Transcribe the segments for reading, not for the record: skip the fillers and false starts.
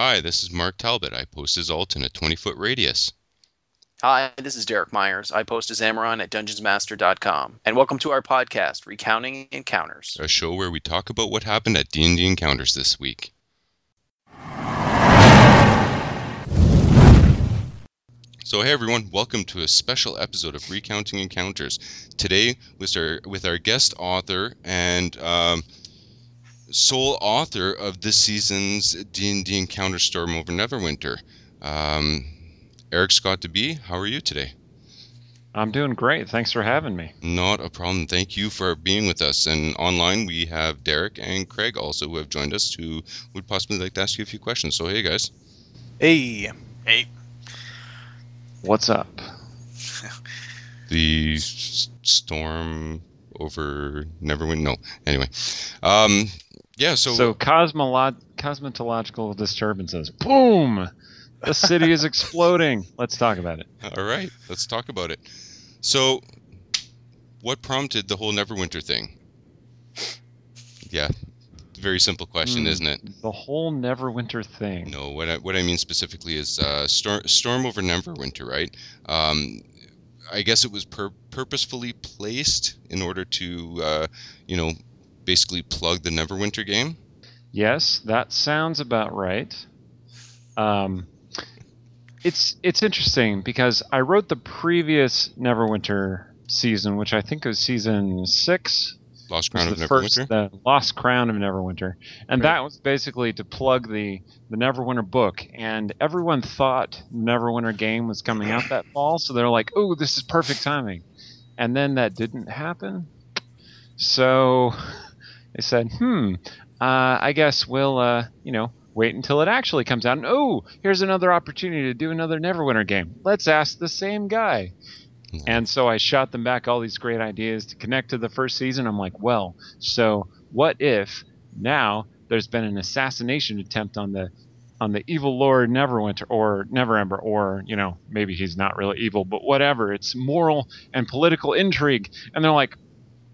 Hi, this is Mark Talbot. I post as alt in a 20-foot radius. Hi, this is Derek Myers. I post as Amaron at DungeonsMaster.com. And welcome to our podcast, Recounting Encounters. A show where we talk about what happened at D&D Encounters this week. So hey everyone, welcome to a special episode of Recounting Encounters. Today with our guest author and sole author of this season's D&D Encounter Storm Over Neverwinter. Eric Scott DeBee, how are you today? I'm doing great. Thanks for having me. Not a problem. Thank you for being with us. And online we have Derek and Craig also who have joined us who would possibly like to ask you a few questions. So hey guys. Hey. What's up? The storm over Neverwinter? No. Anyway. Yeah, So cosmetological disturbances. Boom! The city is exploding. Let's talk about it. All right. Let's talk about it. So, what prompted the whole Neverwinter thing? Yeah. Very simple question, isn't it? The whole Neverwinter thing. No, what I mean specifically is Storm over Neverwinter, right? I guess it was purposefully placed in order to, basically plug the Neverwinter game. Yes, that sounds about right. It's interesting because I wrote the previous Neverwinter season, which I think was season 6. Lost Crown of Neverwinter? The Lost Crown of Neverwinter. And that was basically to plug the Neverwinter book. And everyone thought the Neverwinter game was coming out that fall, so they're like, oh, this is perfect timing. And then that didn't happen. So they said, I guess we'll, wait until it actually comes out. And, oh, here's another opportunity to do another Neverwinter game. Let's ask the same guy. And so I shot them back all these great ideas to connect to the first season. I'm like, well, so what if now there's been an assassination attempt on the evil Lord Neverwinter or Neverember, or, maybe he's not really evil, but whatever. It's moral and political intrigue. And they're like,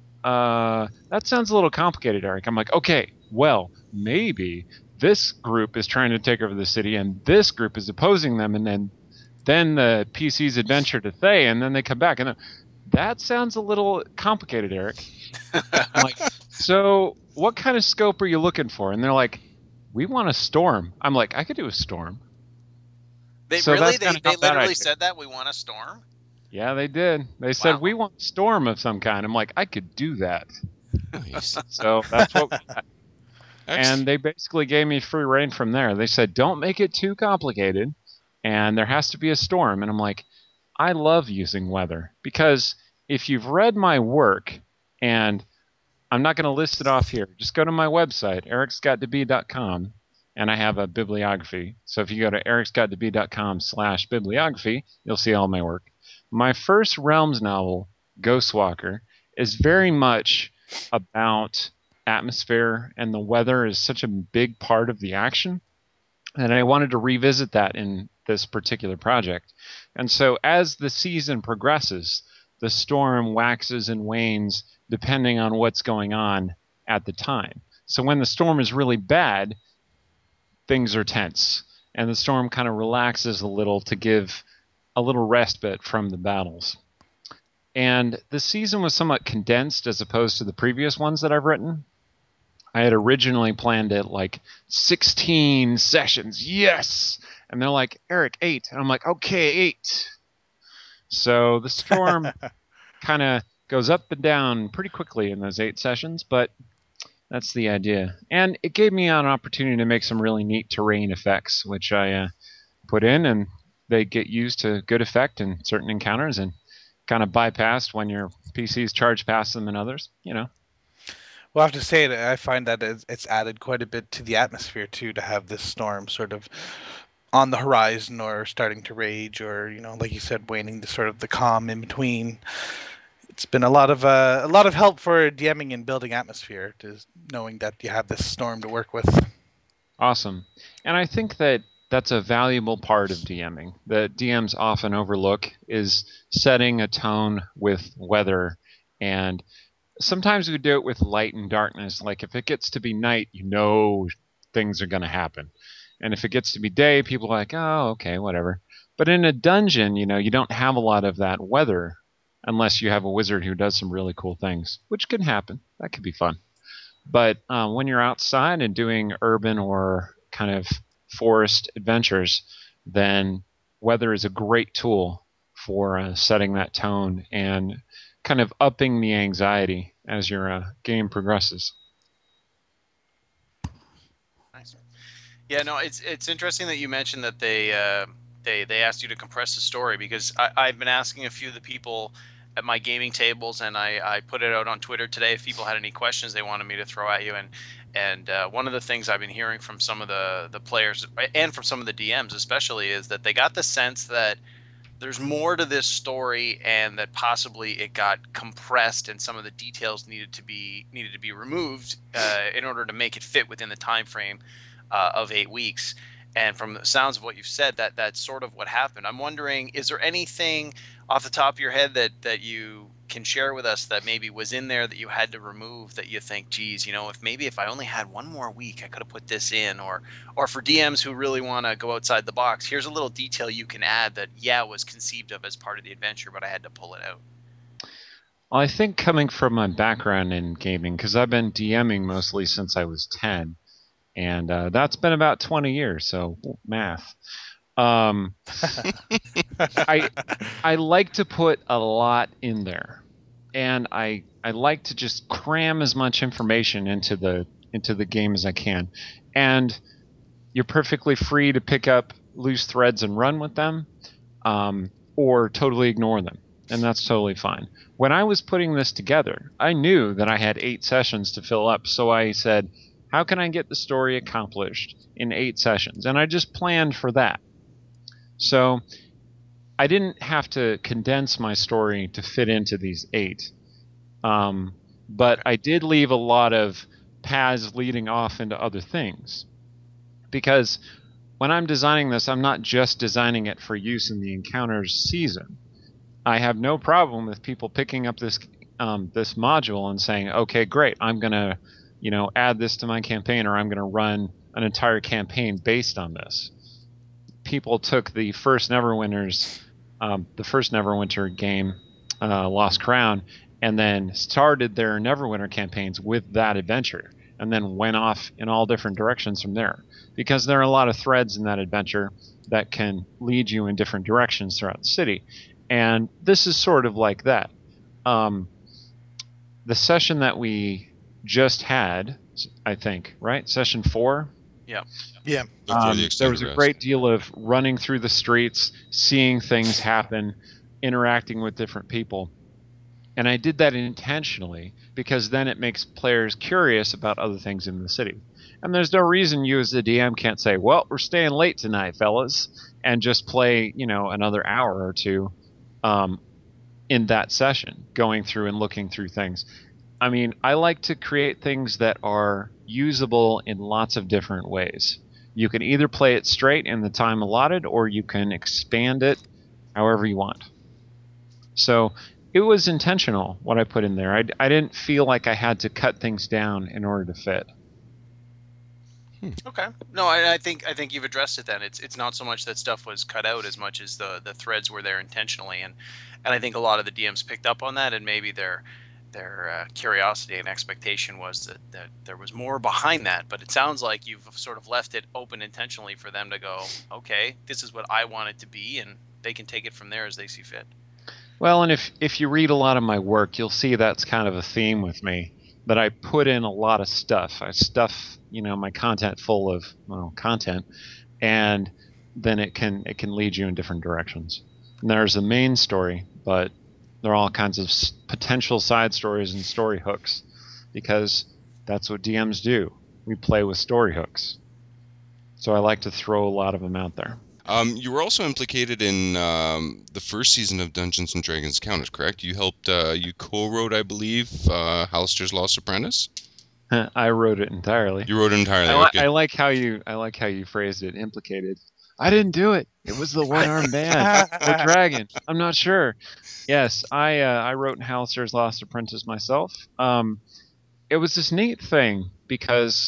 that sounds a little complicated, Eric. I'm like, okay, well, maybe this group is trying to take over the city and this group is opposing them, and then the PCs adventure to Thay, and then they come back. And that sounds a little complicated, Eric. I'm like, so what kind of scope are you looking for? And they're like, we want a storm. I'm like, I could do a storm. They literally said that? We want a storm? Yeah, they did. They said, we want a storm of some kind. I'm like, I could do that. Nice. So that's what we got. And they basically gave me free rein from there. They said, don't make it too complicated, and there has to be a storm. And I'm like, I love using weather, because if you've read my work, and I'm not going to list it off here, just go to my website, ericscottdb.com, and I have a bibliography. So if you go to ericscottdb.com/bibliography, you'll see all my work. My first Realms novel, Ghostwalker, is very much about atmosphere, and the weather is such a big part of the action, and I wanted to revisit that in this particular project. And so as the season progresses, the storm waxes and wanes depending on what's going on at the time. So when the storm is really bad, things are tense, and the storm kind of relaxes a little to give a little respite from the battles. And the season was somewhat condensed as opposed to the previous ones that I've written. I had originally planned it like 16 sessions. Yes! And they're like, Eric, 8. And I'm like, okay, 8. So the storm kind of goes up and down pretty quickly in those 8 sessions, but that's the idea. And it gave me an opportunity to make some really neat terrain effects, which I put in, and they get used to good effect in certain encounters and kind of bypassed when your PCs charge past them and others, Well, I have to say that I find that it's added quite a bit to the atmosphere, too, to have this storm sort of on the horizon or starting to rage, or, like you said, waning to sort of the calm in between. It's been a lot of help for DMing and building atmosphere, to knowing that you have this storm to work with. Awesome. And I think that that's a valuable part of DMing that DMs often overlook, is setting a tone with weather. And sometimes we do it with light and darkness. Like if it gets to be night, things are going to happen. And if it gets to be day, people are like, oh, okay, whatever. But in a dungeon, you don't have a lot of that weather unless you have a wizard who does some really cool things, which can happen. That could be fun. But when you're outside and doing urban or kind of forest adventures, then weather is a great tool for setting that tone and kind of upping the anxiety as your game progresses. Nice. Yeah, no, it's interesting that you mentioned that they asked you to compress the story, because I've been asking a few of the people at my gaming tables, and I put it out on Twitter today if people had any questions they wanted me to throw at you. And one of the things I've been hearing from some of the players and from some of the DMs especially is that they got the sense that there's more to this story, and that possibly it got compressed and some of the details needed to be removed in order to make it fit within the time frame of 8 weeks. And from the sounds of what you've said, that's sort of what happened. I'm wondering, is there anything off the top of your head that you can share with us that maybe was in there that you had to remove, that you think, geez, if I only had one more week, I could have put this in? Or for DMs who really want to go outside the box, here's a little detail you can add that, was conceived of as part of the adventure, but I had to pull it out. Well, I think coming from my background in gaming, because I've been DMing mostly since I was 10, and that's been about 20 years, so math. I like to put a lot in there, and I like to just cram as much information into the game as I can. And you're perfectly free to pick up loose threads and run with them, or totally ignore them, and that's totally fine. When I was putting this together, I knew that I had 8 sessions to fill up, so I said, how can I get the story accomplished in 8 sessions? And I just planned for that. So I didn't have to condense my story to fit into these 8. But I did leave a lot of paths leading off into other things. Because when I'm designing this, I'm not just designing it for use in the Encounters season. I have no problem with people picking up this module and saying, okay, great, I'm going to add this to my campaign, or I'm going to run an entire campaign based on this. People took the first Neverwinter game, Lost Crown, and then started their Neverwinter campaigns with that adventure, and then went off in all different directions from there. Because there are a lot of threads in that adventure that can lead you in different directions throughout the city. And this is sort of like that. The session that we just had, I think, right? Session 4? Yeah. Yeah. There was a great deal of running through the streets, seeing things happen, interacting with different people. And I did that intentionally because then it makes players curious about other things in the city. And there's no reason you as the DM can't say, well, we're staying late tonight, fellas, and just play, another hour or two in that session, going through and looking through things. I mean, I like to create things that are usable in lots of different ways. You can either play it straight in the time allotted, or you can expand it however you want. So it was intentional what I put in there. I didn't feel like I had to cut things down in order to fit. Okay. No, I think you've addressed it then. It's not so much that stuff was cut out as much as the threads were there intentionally, and I think a lot of the DMs picked up on that, and maybe their curiosity and expectation was that there was more behind that. But it sounds like you've sort of left it open intentionally for them to go, okay, this is what I want it to be, and they can take it from there as they see fit. Well, and if you read a lot of my work, you'll see that's kind of a theme with me, that I put in a lot of stuff. I stuff, my content full of content, and then it can lead you in different directions. And there's the main story, but there are all kinds of potential side stories and story hooks, because that's what DMs do. We play with story hooks. So I like to throw a lot of them out there. You were also implicated in the first season of Dungeons & Dragons Encounters, correct? You helped, you co-wrote, I believe, Hallister's Lost Apprentice? I wrote it entirely. You wrote it entirely, okay. I like how you phrased it, implicated. I didn't do it. It was the one-armed man or dragon. I'm not sure. Yes, I wrote in Hallister's Lost Apprentice myself. It was this neat thing because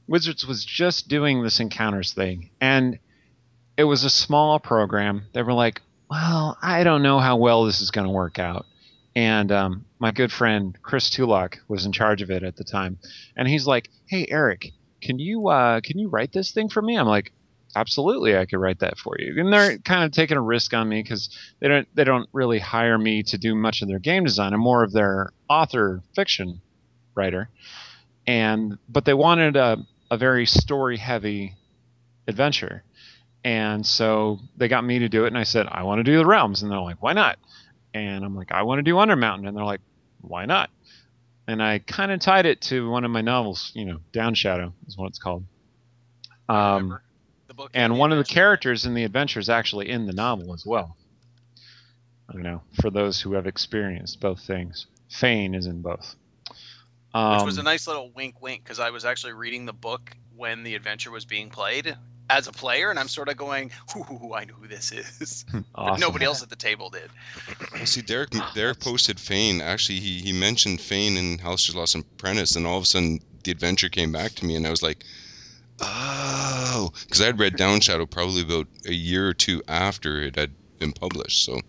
Wizards was just doing this encounters thing, and it was a small program. They were like, well, I don't know how well this is going to work out. And my good friend Chris Tulloch was in charge of it at the time, and he's like, "Hey, Eric, can you write this thing for me?" I'm like, "Absolutely, I could write that for you." And they're kind of taking a risk on me because they don't really hire me to do much of their game design. I'm more of their author fiction writer, but they wanted a very story heavy adventure. And so they got me to do it, and I said, I want to do the Realms. And they're like, why not? And I'm like, I want to do Undermountain. And they're like, why not? And I kind of tied it to one of my novels, Down Shadow is what it's called. The book And one of the characters in the adventure is actually in the novel as well. For those who have experienced both things. Fane is in both. Which was a nice little wink because I was actually reading the book when the adventure was being played as a player, and I'm sort of going, ooh, I know who this is. Awesome. But nobody else at the table did. Well, see, Derek posted Fane. Actually, he mentioned Fane in Halaster's Lost Apprentice, and all of a sudden the adventure came back to me, and I was like, oh, because I had read Down Shadow probably about a year or two after it had been published. So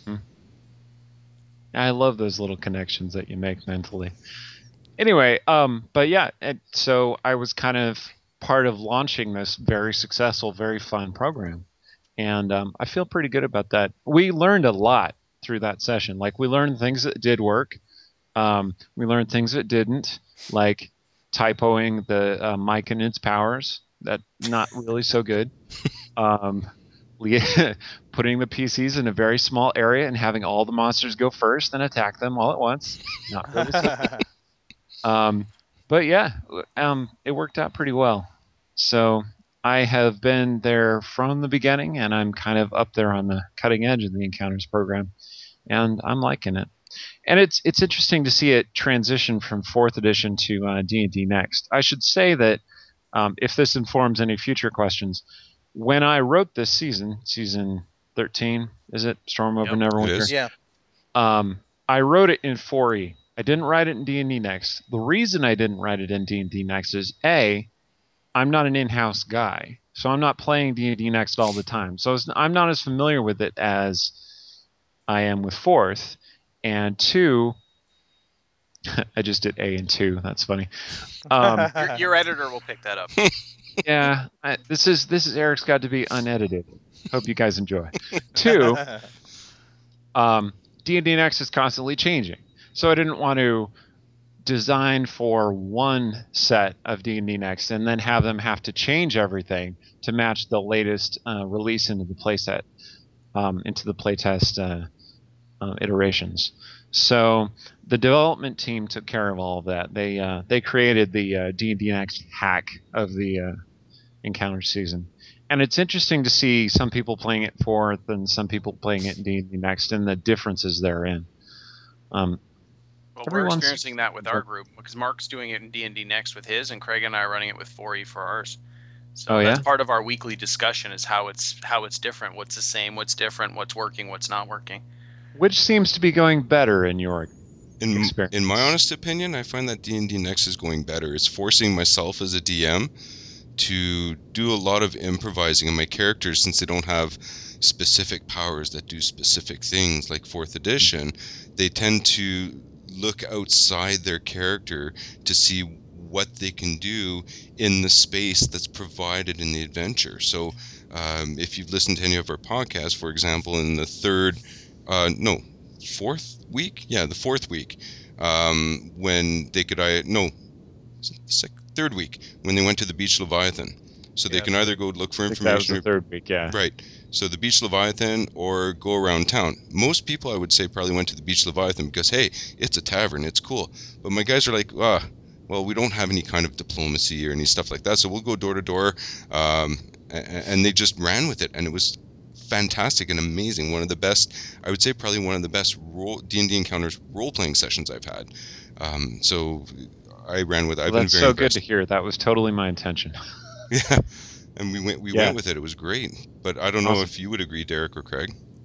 I love those little connections that you make mentally. Anyway, but yeah, so I was kind of part of launching this very successful, very fun program. And I feel pretty good about that. We learned a lot through that session. Like, we learned things that did work. We learned things that didn't, like typoing the mic and its powers. That not really so good. Putting the PCs in a very small area and having all the monsters go first and attack them all at once. Not really so good. But yeah, it worked out pretty well. So I have been there from the beginning, and I'm kind of up there on the cutting edge of the Encounters program, and I'm liking it. And it's interesting to see it transition from 4th edition to D&D Next. I should say that if this informs any future questions, when I wrote this season 13, is it? Storm over Neverwinter? It is. Yeah. I wrote it in 4E. I didn't write it in D&D Next. The reason I didn't write it in D&D Next is, A, I'm not an in-house guy, so I'm not playing D&D Next all the time. So I'm not as familiar with it as I am with 4th. And 2, I just did A and 2. That's funny. Your editor will pick that up. Yeah, this is Eric's got to be unedited. Hope you guys enjoy. 2, D&D Next is constantly changing. So I didn't want to design for one set of D&D Next and then have them have to change everything to match the latest release into the playset, into the playtest iterations. So the development team took care of all of that. They created the D&D Next hack of the Encounter season. And it's interesting to see some people playing it 4th and some people playing it in D&D Next and the differences therein. Well, we're experiencing that with our group because Mark's doing it in D&D Next with his, and Craig and I are running it with 4E for ours. So that's part of our weekly discussion is how it's different, what's the same, what's different, what's working, what's not working. Which seems to be going better in your experience? In my honest opinion, I find that D&D Next is going better. It's forcing myself as a DM to do a lot of improvising, and my characters, since they don't have specific powers that do specific things like 4th edition, they tend to look outside their character to see what they can do in the space that's provided in the adventure. So if you've listened to any of our podcasts, for example, in the fourth week, when they could third week when they went to the Beach Leviathan, so they can either go look for information. That was the third week, yeah. Right. So the Beach Leviathan or go around town. Most people, I would say, probably went to the Beach Leviathan because, hey, it's a tavern, it's cool. But my guys are like, well, we don't have any kind of diplomacy or any stuff like that, so we'll go door to door. And they just ran with it, and it was fantastic and amazing. One of the best, I would say, probably one of the best D&D Encounters role-playing sessions I've had. So I ran with it. I've been very so impressed. Good to hear. That was totally my intention. Yeah. And we went with it. It was great. But I don't know if you would agree, Derek or Craig.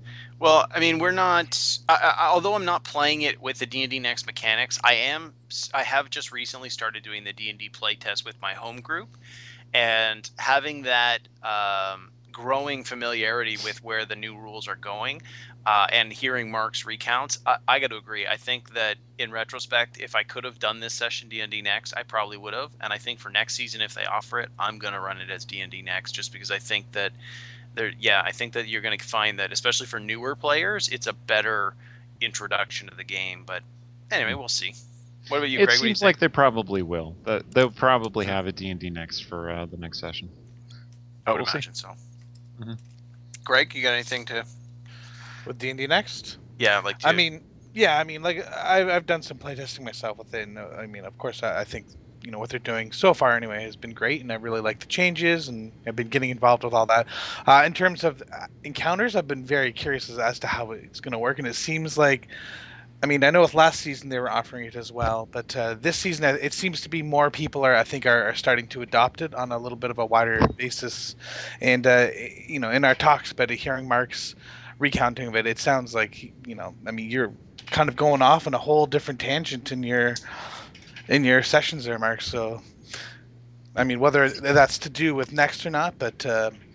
Well, I mean, we're not. Although I'm not playing it with the D&D Next mechanics, I have just recently started doing the D&D playtest with my home group, and having that growing familiarity with where the new rules are going, and hearing Mark's recounts, I got to agree. I think that in retrospect, if I could have done this session D&D Next, I probably would have. And I think for next season, if they offer it, I'm gonna run it as D&D Next, just because I think that I think that you're going to find that, especially for newer players, it's a better introduction to the game. But anyway, we'll see. What about you, It Craig? What do you seems like think? they probably will. They'll probably have a D&D Next for the next session. I would We'll see. imagine so. Mhm. Greg, you got anything to? With D&D Next? Yeah, like. I mean, yeah, I mean, like I've done some playtesting myself with it, and I mean, of course, I think what they're doing so far anyway has been great, and I really like the changes, and I've been getting involved with all that. In terms of encounters, I've been very curious as to how it's going to work, and it seems like, I mean, I know with last season they were offering it as well, but this season it seems to be more people are starting to adopt it on a little bit of a wider basis, and in our talks about it, hearing Mark's recounting of it, it sounds like I mean, you're kind of going off on a whole different tangent in your sessions there, Mark. So, I mean, whether that's to do with Next or not, but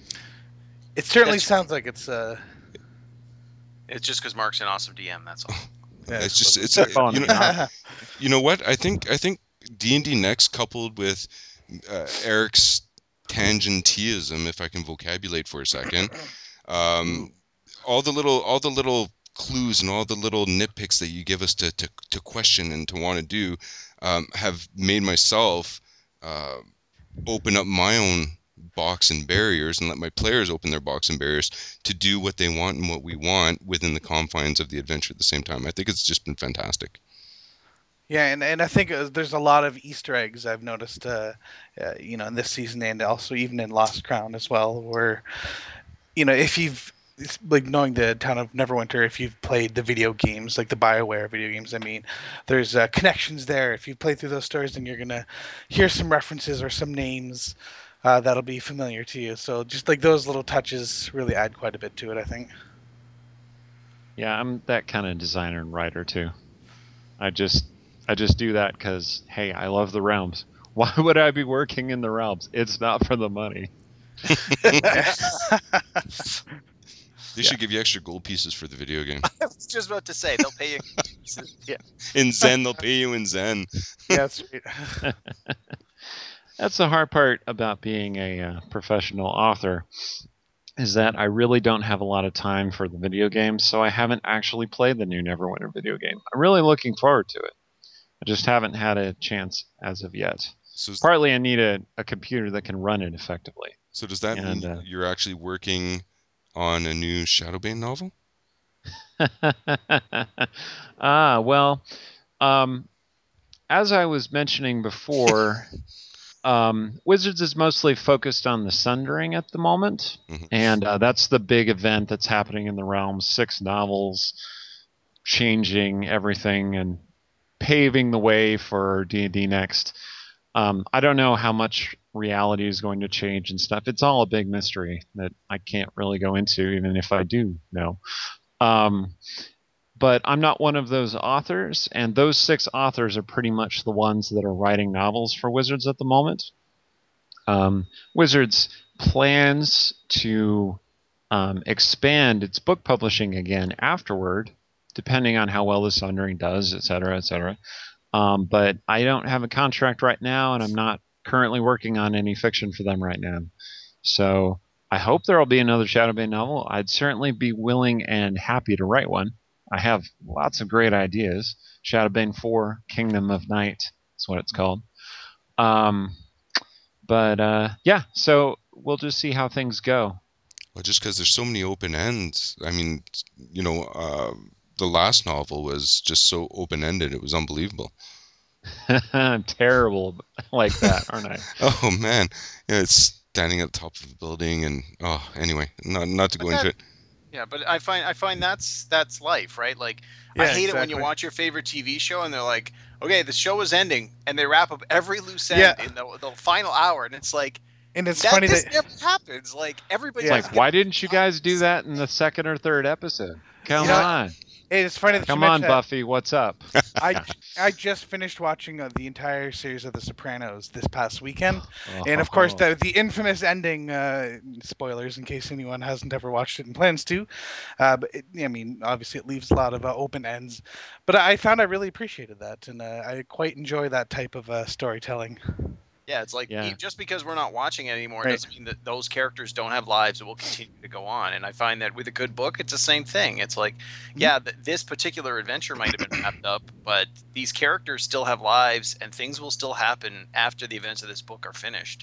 it certainly sounds like it's. It's just because Mark's an awesome DM. That's all. Yeah, It's just it's Fun. you know what I think D&D Next coupled with Eric's tangentism, if I can vocabulate for a second, all the little clues and all the little nitpicks that you give us to question and to want to do have made myself open up my own box and barriers and let my players open their box and barriers to do what they want and what we want within the confines of the adventure at the same time. I think it's just been fantastic. Yeah, and I think there's a lot of Easter eggs I've noticed, in this season and also even in Lost Crown as well, where, if you've like knowing the town of Neverwinter, if you've played the video games, like the BioWare video games, I mean, there's connections there. If you play through those stories, then you're gonna hear some references or some names that'll be familiar to you. So just like those little touches really add quite a bit to it, I think. Yeah, I'm that kind of designer and writer too. I just do that because, hey, I love the realms. Why would I be working in the realms? It's not for the money. They should give you extra gold pieces for the video game. I was just about to say they'll pay you. Yeah. In Zen, they'll pay you in Zen. Yeah, that's right. That's the hard part about being a professional author, is that I really don't have a lot of time for the video games, so I haven't actually played the new Neverwinter video game. I'm really looking forward to it. I just haven't had a chance as of yet. So, Partly I need a computer that can run it effectively. so does that mean you're actually working on a new Shadowbane novel? Well, as I was mentioning before, Wizards is mostly focused on the Sundering at the moment, and that's the big event that's happening in the realms. 6 novels, changing everything and paving the way for D&D Next. I don't know how much reality is going to change and stuff. It's all a big mystery that I can't really go into, even if I do know. But I'm not one of those authors, and those 6 authors are pretty much the ones that are writing novels for Wizards at the moment. Wizards plans to expand its book publishing again afterward, depending on how well the Sundering does, et cetera, et cetera. But I don't have a contract right now, and I'm not currently working on any fiction for them right now. So I hope there will be another Shadowbane novel. I'd certainly be willing and happy to write one. I have lots of great ideas. Shadowbane 4, Kingdom of Night is what it's called. Yeah, so we'll just see how things go. Well, just because there's so many open ends. I mean, the last novel was just so open-ended. It was unbelievable. Terrible like that, aren't I? Oh, man. Yeah, it's standing at the top of a building and, anyway, not to go into it. Yeah, but I find that's life, right? Like, Yeah, I hate it when exactly. you watch your favorite TV show and they're like, okay, the show is ending, and they wrap up every loose end in the final hour, and it's like, And it's That funny this that never happens. Like everybody. It's Yeah. like, why didn't you guys do that in the second or third episode? Come You know, on. it's funny that you Come on, mentioned that. Buffy, what's up? I just finished watching the entire series of The Sopranos this past weekend, Oh, and of course the infamous ending. Spoilers in case anyone hasn't ever watched it and plans to. But I mean, obviously it leaves a lot of open ends, but I found I really appreciated that, and I quite enjoy that type of storytelling. Yeah, it's like Yeah. just because we're not watching it anymore Right. doesn't mean that those characters don't have lives that will continue to go on. And I find that with a good book, it's the same thing. It's like, yeah, this particular adventure might have been wrapped up, but these characters still have lives, and things will still happen after the events of this book are finished.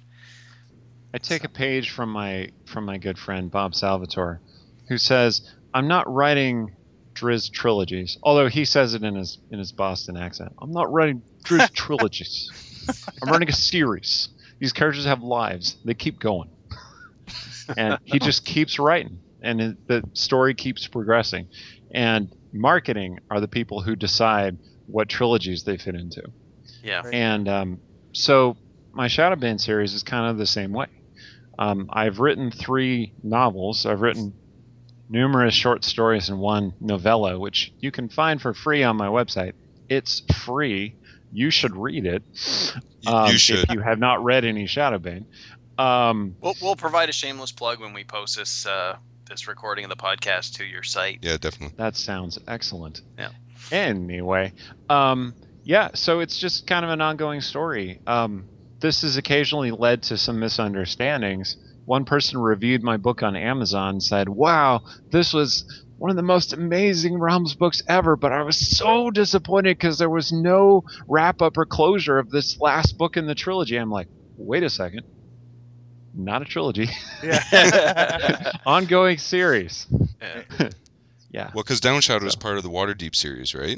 I take a page from my good friend Bob Salvatore, who says, "I'm not writing Driz trilogies," although he says it in his Boston accent. "I'm not writing Driz trilogies. I'm writing a series. These characters have lives. They keep going." And he just keeps writing, and the story keeps progressing. And marketing are the people who decide what trilogies they fit into. Yeah. Right. And so my Shadowbane series is kind of the same way. I've written 3 novels. I've written numerous short stories and 1 novella, which you can find for free on my website. It's free. You should read it. You should. If you have not read any Shadowbane. We'll provide a shameless plug when we post this recording of the podcast to your site. Yeah, definitely. That sounds excellent. Yeah. Anyway, yeah, so it's just kind of an ongoing story. This has occasionally led to some misunderstandings. One person reviewed my book on Amazon and said, "Wow, this was one of the most amazing Realms books ever, but I was so disappointed because there was no wrap-up or closure of this last book in the trilogy." I'm like, wait a second. Not a trilogy. Yeah. Ongoing series. Yeah. Yeah. Well, because Downshadow is So- part of the Waterdeep series, right?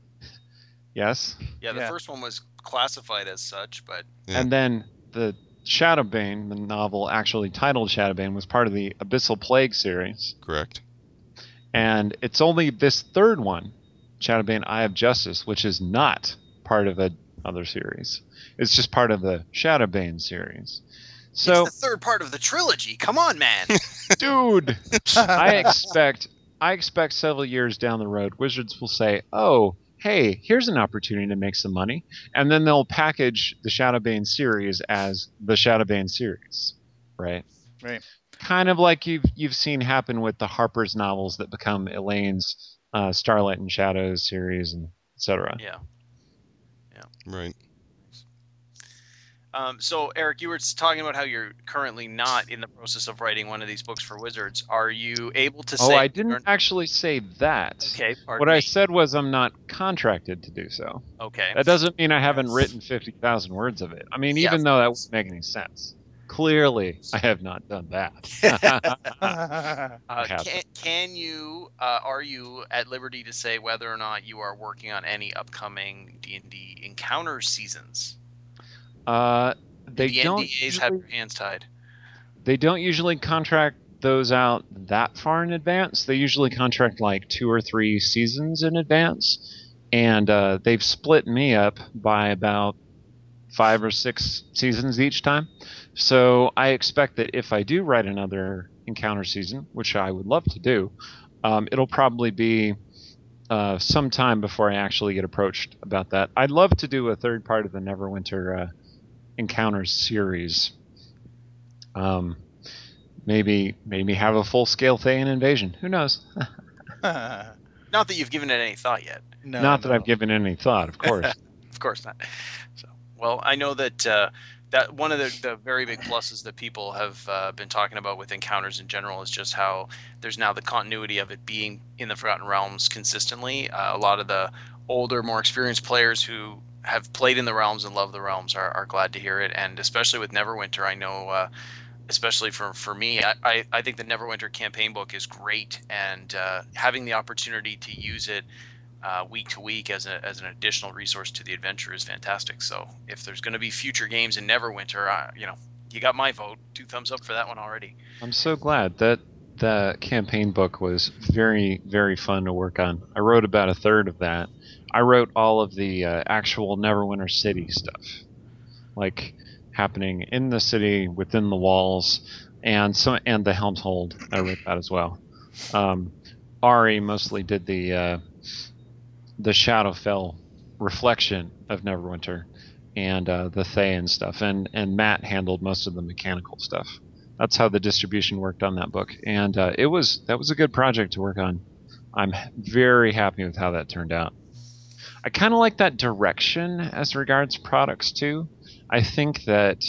Yes. Yeah, the Yeah. first one was classified as such, but Yeah. And then the Shadowbane, the novel actually titled Shadowbane, was part of the Abyssal Plague series. Correct. And it's only this third one, Shadowbane Eye of Justice, which is not part of another series. It's just part of the Shadowbane series. So, it's the third part of the trilogy. Come on, man. dude, I expect several years down the road, Wizards will say, "Oh, hey, here's an opportunity to make some money," and then they'll package the Shadowbane series as the Shadowbane series, right? Right. Kind of like you've seen happen with the Harper's novels that become Elaine's Starlight and Shadows series, and etc. Yeah. Right. So, Eric, you were talking about how you're currently not in the process of writing one of these books for Wizards. Are you able to say? Oh, I didn't actually say that. Okay. Pardon What I me. said was I'm not contracted to do so. Okay. That doesn't mean I haven't Yes. written 50,000 words of it. I mean, Yeah, even of though that wouldn't make any sense. Clearly, I have not done that. Can you? Are you at liberty to say whether or not you are working on any upcoming D&D encounter seasons? They the don't NDAs have usually, your hands tied. they don't usually contract those out that far in advance. They usually contract like 2 or 3 seasons in advance, and they've split me up by about 5 or 6 seasons each time. So I expect that if I do write another encounter season, which I would love to do, it'll probably be some time before I actually get approached about that. I'd love to do a third part of the Neverwinter Encounters series. Maybe have a full-scale Thayan invasion. Who knows? Not that you've given it any thought yet. No, Not that no. I've given any thought, of course. Of course not. So, well, I know that that one of the very big pluses that people have been talking about with encounters in general is just how there's now the continuity of it being in the Forgotten Realms consistently. A lot of the older, more experienced players who have played in the realms and love the realms are glad to hear it, and especially with Neverwinter, I know. Especially for me, I think the Neverwinter campaign book is great, and having the opportunity to use it week to week as an additional resource to the adventure is fantastic. So if there's going to be future games in Neverwinter, you got my vote. 2 thumbs up for that one already. I'm so glad that the campaign book was very, very fun to work on. I wrote about a third of that. I wrote all of the actual Neverwinter City stuff, like happening in the city, within the walls, and the Helm's Hold. I wrote that as well. Ari mostly did the Shadowfell reflection of Neverwinter, and the Thay and stuff, and Matt handled most of the mechanical stuff. That's how the distribution worked on that book, and that was a good project to work on. I'm very happy with how that turned out. I kind of like that direction as regards products too. I think that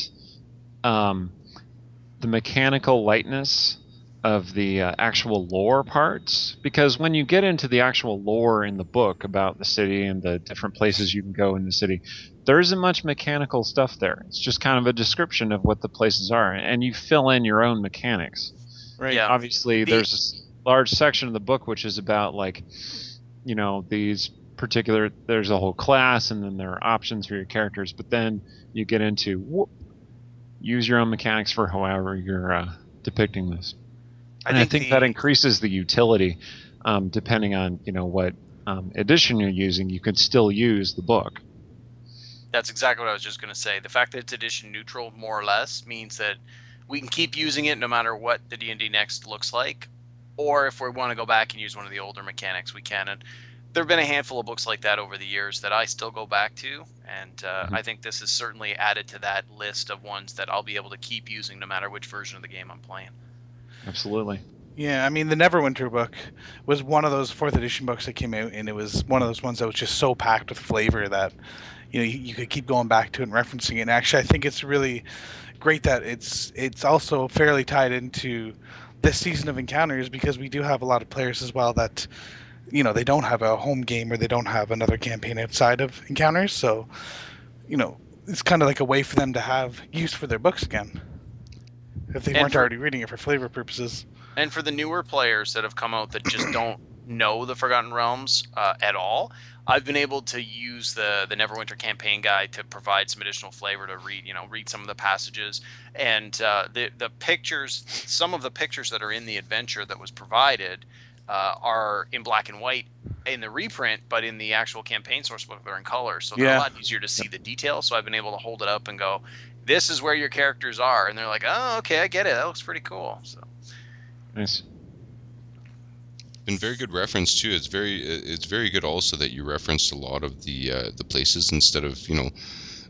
the mechanical lightness of the actual lore parts, because when you get into the actual lore in the book about the city and the different places you can go in the city, there isn't much mechanical stuff there. It's just kind of a description of what the places are, and you fill in your own mechanics. Right. Yeah. Obviously, there's a large section of the book which is about, like, you know, these particular, there's a whole class, and then there are options for your characters, but then you get into use your own mechanics for however you're depicting this. I think that increases the utility, depending on, you know, what edition you're using. You can still use the book. That's exactly what I was just going to say. The fact that it's edition neutral, more or less, means that we can keep using it no matter what the D&D Next looks like, or if we want to go back and use one of the older mechanics, we can. And there have been a handful of books like that over the years that I still go back to, and I think this is certainly added to that list of ones that I'll be able to keep using no matter which version of the game I'm playing. Absolutely. Yeah, I mean, the Neverwinter book was one of those 4th edition books that came out, and it was one of those ones that was just so packed with flavor that, you know, you could keep going back to it and referencing it. And actually, I think it's really great that it's also fairly tied into this season of Encounters, because we do have a lot of players as well that, you know, they don't have a home game or they don't have another campaign outside of Encounters. So, you know, it's kind of like a way for them to have use for their books again, if they weren't already reading it for flavor purposes. And for the newer players that have come out that just don't know the Forgotten Realms at all, I've been able to use the Neverwinter campaign guide to provide some additional flavor to read some of the passages, and the pictures. Some of the pictures that are in the adventure that was provided are in black and white in the reprint, but in the actual campaign source book they're in color, so they're a lot easier to see the details. So I've been able to hold it up and go, "This is where your characters are," and they're like, "Oh, okay, I get it. That looks pretty cool." So. Nice. Been very good reference too. It's very good also that you referenced a lot of the places instead of, you know,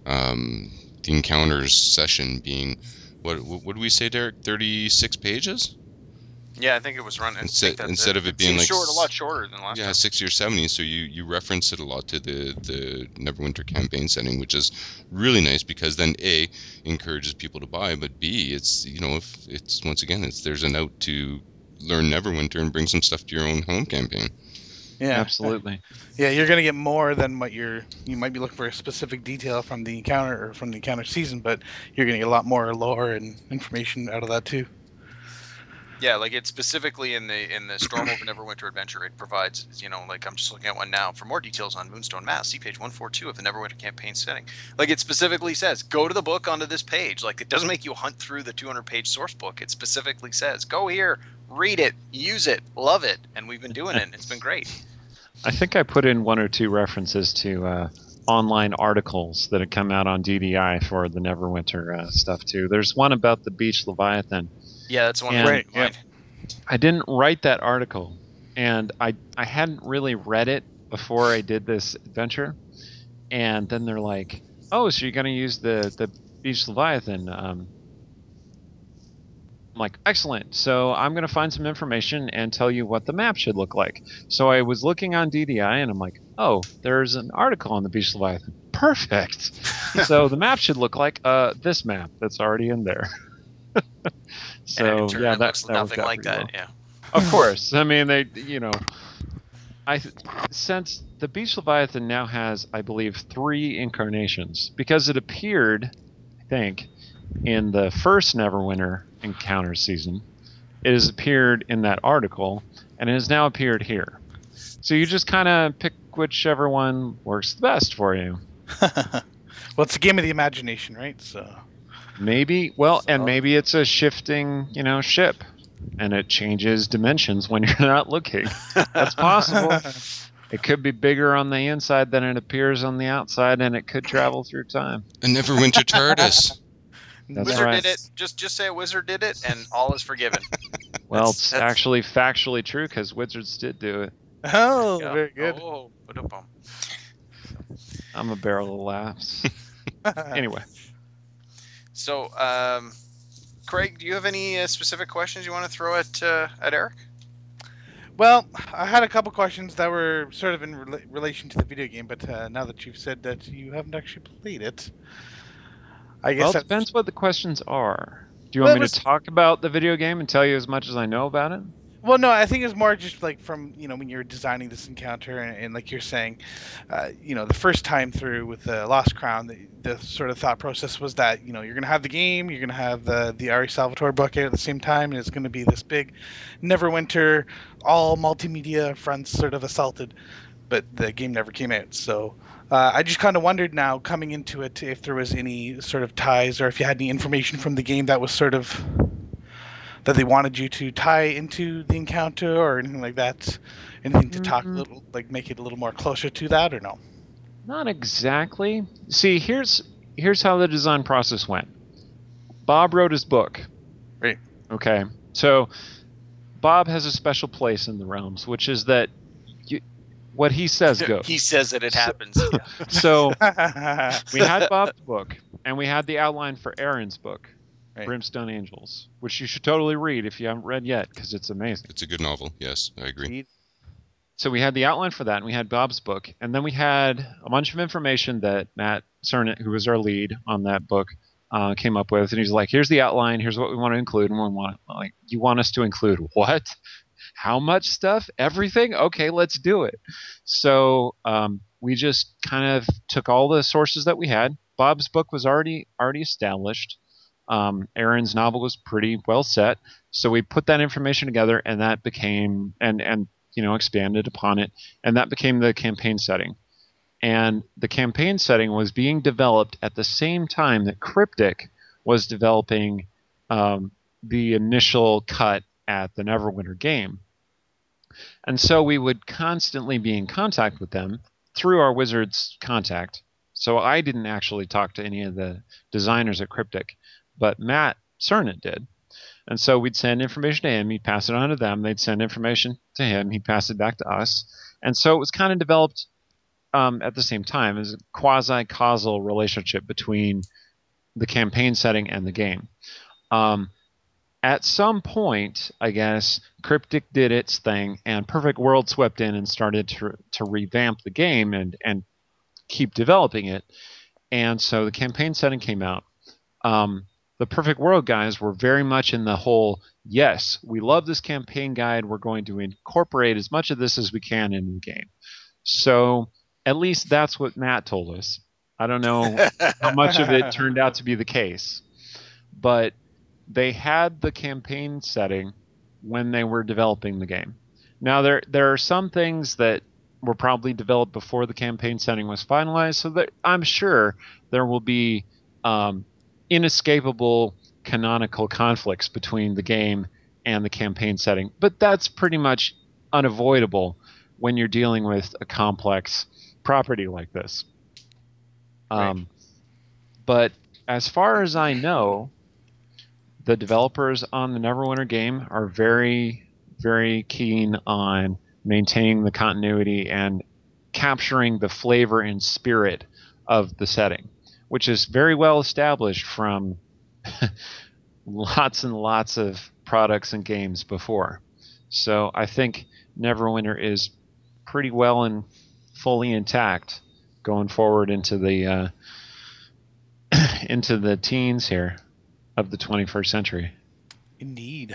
the Encounters session being what did we say, Derek? 36 pages. Yeah, I think it was running. Instead of it being like a lot shorter than last time. Yeah, 60 or 70. So you reference it a lot to the Neverwinter campaign setting, which is really nice, because then A, encourages people to buy, but B, it's, you know, if it's, once again, there's an out to learn Neverwinter and bring some stuff to your own home campaign. Yeah, absolutely. Yeah, you're gonna get more than what you might be looking for a specific detail from the Encounter or from the Encounter season, but you're gonna get a lot more lore and information out of that too. Yeah, like it's specifically in the Stormwolf Neverwinter Adventure, it provides, you know, like I'm just looking at one now. For more details on Moonstone Mass, see page 142 of the Neverwinter campaign setting. Like it specifically says, go to the book onto this page. Like it doesn't make you hunt through the 200-page source book. It specifically says, go here, read it, use it, love it, and we've been doing it. And it's been great. I think I put in one or two references to online articles that had come out on DDI for the Neverwinter stuff too. There's one about the Beach Leviathan. Yeah, that's one. Right. Yeah. I didn't write that article, and I hadn't really read it before I did this adventure. And then they're like, "Oh, so you're going to use the Beach Leviathan?" I'm like, "Excellent. So I'm going to find some information and tell you what the map should look like." So I was looking on DDI, and I'm like, "Oh, there's an article on the Beach Leviathan. Perfect. So the map should look like this map that's already in there." So yeah, that nothing like that. Well. Yeah, of course. I mean, they, you know, since the Beach Leviathan now has, I believe, 3 incarnations, because it appeared, I think, in the first Neverwinter Encounter season. It has appeared in that article, and it has now appeared here. So you just kind of pick whichever one works the best for you. Well, it's a game of the imagination, right? So. Maybe, and maybe it's a shifting, you know, ship, and it changes dimensions when you're not looking. That's possible. It could be bigger on the inside than it appears on the outside, and it could travel through time. A Neverwinter TARDIS. That's Wizard right. did it. Just say a wizard did it, and all is forgiven. Well, That's- it's actually factually true because wizards did do it. Oh, Yeah. very good. Oh, ba-dum-bum. I'm a barrel of laughs. Anyway, So, Craig, do you have any specific questions you want to throw at Eric? Well, I had a couple questions that were sort of in relation to the video game, but now that you've said that you haven't actually played it, I guess well, it that's... depends what the questions are. Do you Well, want me it to was- talk about the video game and tell you as much as I know about it? Well, no, I think it's more just like from, when you're designing this encounter and like you're saying, the first time through with the Lost Crown, the sort of thought process was that, you're going to have the game, you're going to have the Ari Salvatore book at the same time, and it's going to be this big Neverwinter, all multimedia fronts sort of assaulted, but the game never came out. So I just kind of wondered now, coming into it, if there was any sort of ties or if you had any information from the game that was sort of... that they wanted you to tie into the encounter or anything like that? Anything to talk a little, like make it a little more closer to that, or no? Not exactly. See, here's how the design process went. Bob wrote his book. Right. Okay. So Bob has a special place in the realms, which is that what he says goes. He says that it happens. Yeah. So we had Bob's book, and we had the outline for Aaron's book, Right. Brimstone Angels, which you should totally read if you haven't read yet, because it's amazing. It's a good novel. Yes, I agree. So we had the outline for that, and we had Bob's book, and then we had a bunch of information that Matt Cernit, who was our lead on that book, came up with, and he's like, "Here's the outline. Here's what we want to include." And we want, like, you want us to include what? How much stuff? Everything? Okay, let's do it. So we just kind of took all the sources that we had. Bob's book was already established. Aaron's novel was pretty well set, so we put that information together, and that became and expanded upon it, and that became the campaign setting. And the campaign setting was being developed at the same time that Cryptic was developing the initial cut at the Neverwinter game. And so we would constantly be in contact with them through our Wizards contact. So I didn't actually talk to any of the designers at Cryptic, but Matt Cernit did. And so we'd send information to him, he'd pass it on to them, they'd send information to him, he'd pass it back to us. And so it was kind of developed at the same time as a quasi-causal relationship between the campaign setting and the game. At some point, I guess, Cryptic did its thing, and Perfect World swept in and started to revamp the game and keep developing it. And so the campaign setting came out. The Perfect World guys were very much in the whole, yes, we love this campaign guide. We're going to incorporate as much of this as we can into the game. So at least that's what Matt told us. I don't know how much of it turned out to be the case. But they had the campaign setting when they were developing the game. Now, there are some things that were probably developed before the campaign setting was finalized, so that I'm sure there will be inescapable canonical conflicts between the game and the campaign setting. But that's pretty much unavoidable when you're dealing with a complex property like this. Right. But as far as I know, the developers on the Neverwinter game are very, very keen on maintaining the continuity and capturing the flavor and spirit of the setting, which is very well established from lots and lots of products and games before. So I think Neverwinter is pretty well and fully intact going forward into the into the teens here of the 21st century. Indeed.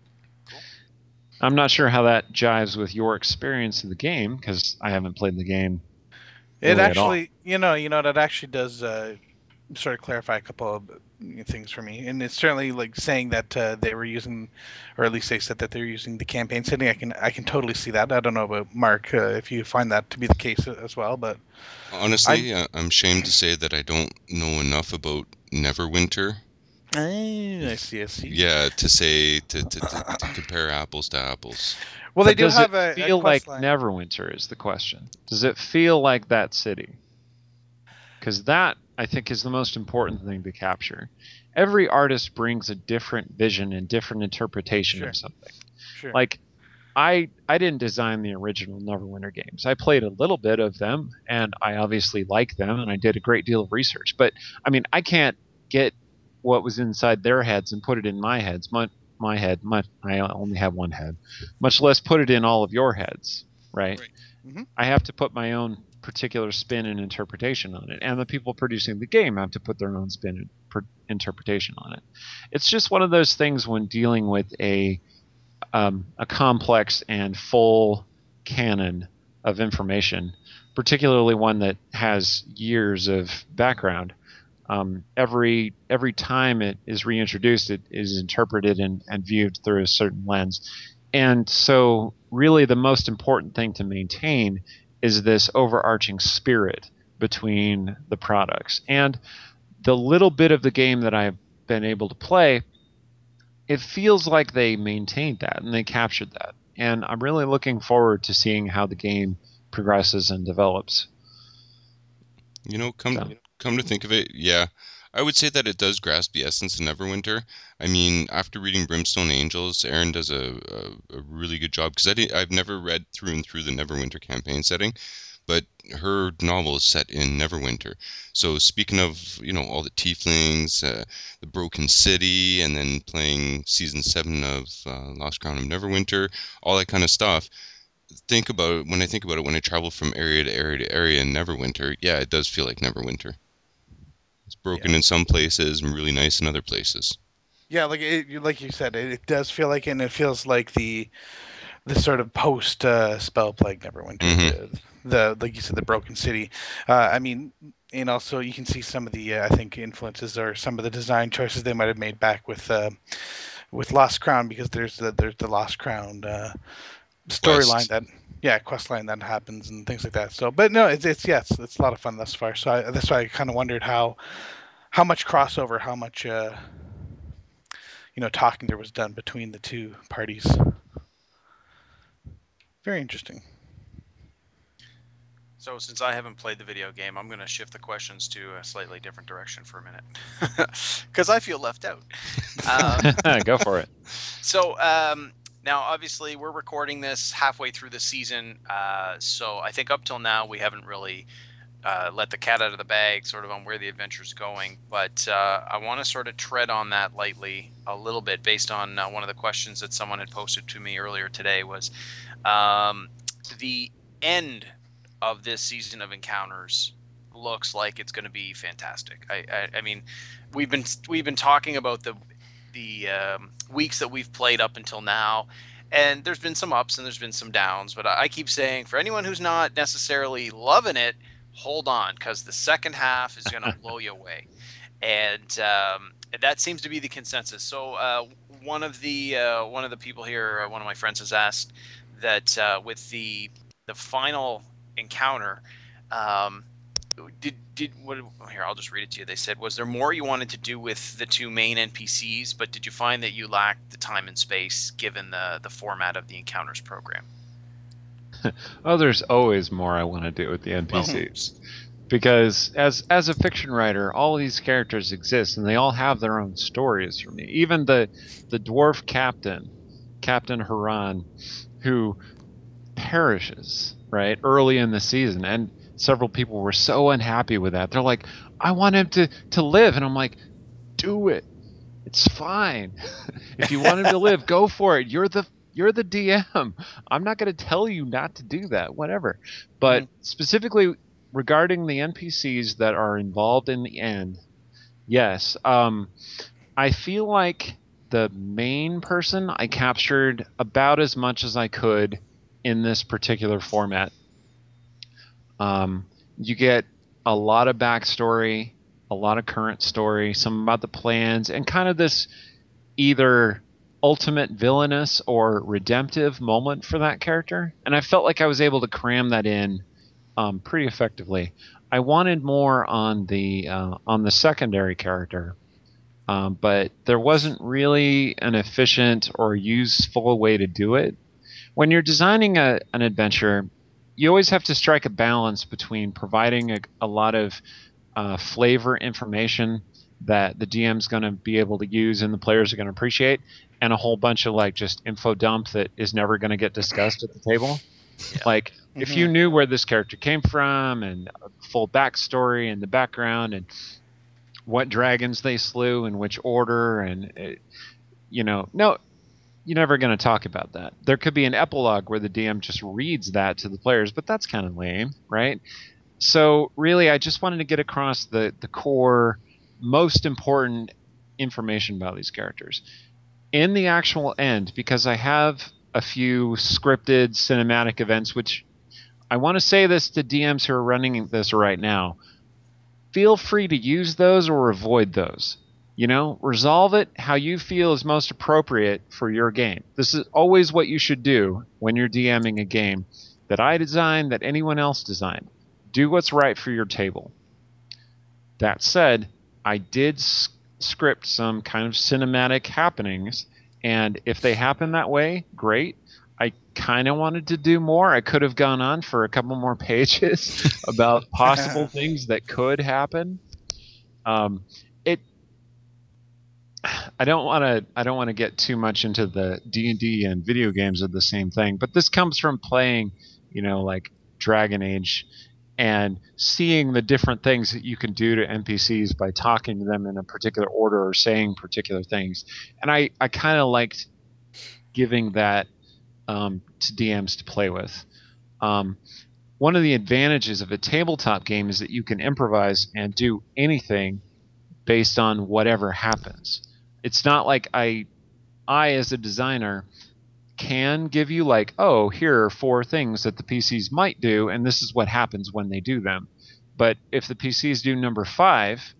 I'm not sure how that jives with your experience of the game, because I haven't played the game. It Really at all. actually, that actually does sort of clarify a couple of things for me, and it's certainly like saying that they were using, or at least they said that they're using the campaign setting. I can totally see that. I don't know about Mark if you find that to be the case as well, but Honestly, I'm ashamed to say that I don't know enough about Neverwinter. I see. Yeah, to say to compare apples to apples. Well, they But do does have it a feel like quest line. Neverwinter is the question. Does it feel like that city? Because that I think is the most important thing to capture. Every artist brings a different vision and different interpretation Sure. of something. Sure. Like I didn't design the original Neverwinter games. I played a little bit of them, and I obviously like them, and I did a great deal of research. But I mean, I can't get what was inside their heads and put it in my heads. My head, I only have one head, much less put it in all of your heads, right? Mhm. I have to put my own particular spin and interpretation on it, and the people producing the game have to put their own spin and interpretation on it. It's just one of those things when dealing with a complex and full canon of information, particularly one that has years of background. Every time it is reintroduced, it is interpreted and viewed through a certain lens. And so, really, the most important thing to maintain is this overarching spirit between the products. And the little bit of the game that I've been able to play, it feels like they maintained that and they captured that. And I'm really looking forward to seeing how the game progresses and develops. You know, come to think of it, yeah, I would say that it does grasp the essence of Neverwinter. I mean, after reading Brimstone Angels, Erin does a really good job because I've never read through and through the Neverwinter campaign setting, but her novel is set in Neverwinter. So speaking of, you know, all the tieflings, the Broken City, and then playing season 7 of Lost Crown of Neverwinter, all that kind of stuff. Think about it when I think about it when I travel from area to area to area in Neverwinter. Yeah, it does feel like Neverwinter. It's broken in some places and really nice in other places. Yeah, like you said, it does feel like it, and it feels like the sort of post spell plague Neverwinter, the like you said, the Broken City. I mean, and also you can see some of the I think influences or some of the design choices they might have made back with Lost Crown, because there's the Lost Crown storyline quest line that happens and things like that. So, but no, it's a lot of fun thus far. So that's why I kind of wondered how much crossover, how much talking there was done between the two parties. Very interesting. So since I haven't played the video game, I'm going to shift the questions to a slightly different direction for a minute, because I feel left out. Go for it. So now, obviously, we're recording this halfway through the season, so I think up till now we haven't really let the cat out of the bag, sort of on where the adventure's going. But I want to sort of tread on that lightly a little bit, based on one of the questions that someone had posted to me earlier today. Was the end of this season of Encounters looks like it's going to be fantastic. I mean, we've been talking about the weeks that we've played up until now, and there's been some ups and there's been some downs, but I keep saying, for anyone who's not necessarily loving it, hold on, because the second half is going to blow you away. And that seems to be the consensus. So one of the people here, one of my friends, has asked that with the final encounter, here, I'll just read it to you. They said, was there more you wanted to do with the two main NPCs, but did you find that you lacked the time and space given the format of the Encounters program? Oh, there's always more I want to do with the NPCs. Because as a fiction writer, all these characters exist and they all have their own stories for me. Even the dwarf captain, Captain Haran, who perishes early in the season, and several people were so unhappy with that. They're like, I want him to live, and I'm like, do it. It's fine. If you want him to live, go for it. You're the DM. I'm not going to tell you not to do that. Whatever. But specifically regarding the NPCs that are involved in the end, yes. I feel like the main person I captured about as much as I could in this particular format. You get a lot of backstory, a lot of current story, some about the plans, and kind of this either ultimate villainous or redemptive moment for that character. And I felt like I was able to cram that in pretty effectively. I wanted more on the secondary character, but there wasn't really an efficient or useful way to do it. When you're designing an adventure, you always have to strike a balance between providing a lot of flavor information that the DM's going to be able to use and the players are going to appreciate, and a whole bunch of like just info dump that is never going to get discussed at the table. Yeah. Like if you knew where this character came from and a full backstory and the background and what dragons they slew in which order, and no, you're never going to talk about that. There could be an epilogue where the DM just reads that to the players, but that's kind of lame, right? So really, I just wanted to get across the core, most important information about these characters. In the actual end, because I have a few scripted cinematic events, which I want to say this to DMs who are running this right now, feel free to use those or avoid those. Resolve it how you feel is most appropriate for your game. This is always what you should do when you're DMing a game that I designed, that anyone else designed. Do what's right for your table. That said, I did script some kind of cinematic happenings, and if they happen that way, great. I kind of wanted to do more. I could have gone on for a couple more pages about possible things that could happen. I don't want to get too much into the D&D and video games are the same thing, but this comes from playing, like Dragon Age and seeing the different things that you can do to NPCs by talking to them in a particular order or saying particular things. And I kind of liked giving that to DMs to play with. One of the advantages of a tabletop game is that you can improvise and do anything based on whatever happens. It's not like I as a designer can give you like, oh, here are 4 things that the PCs might do, and this is what happens when they do them. But if the PCs do number 5,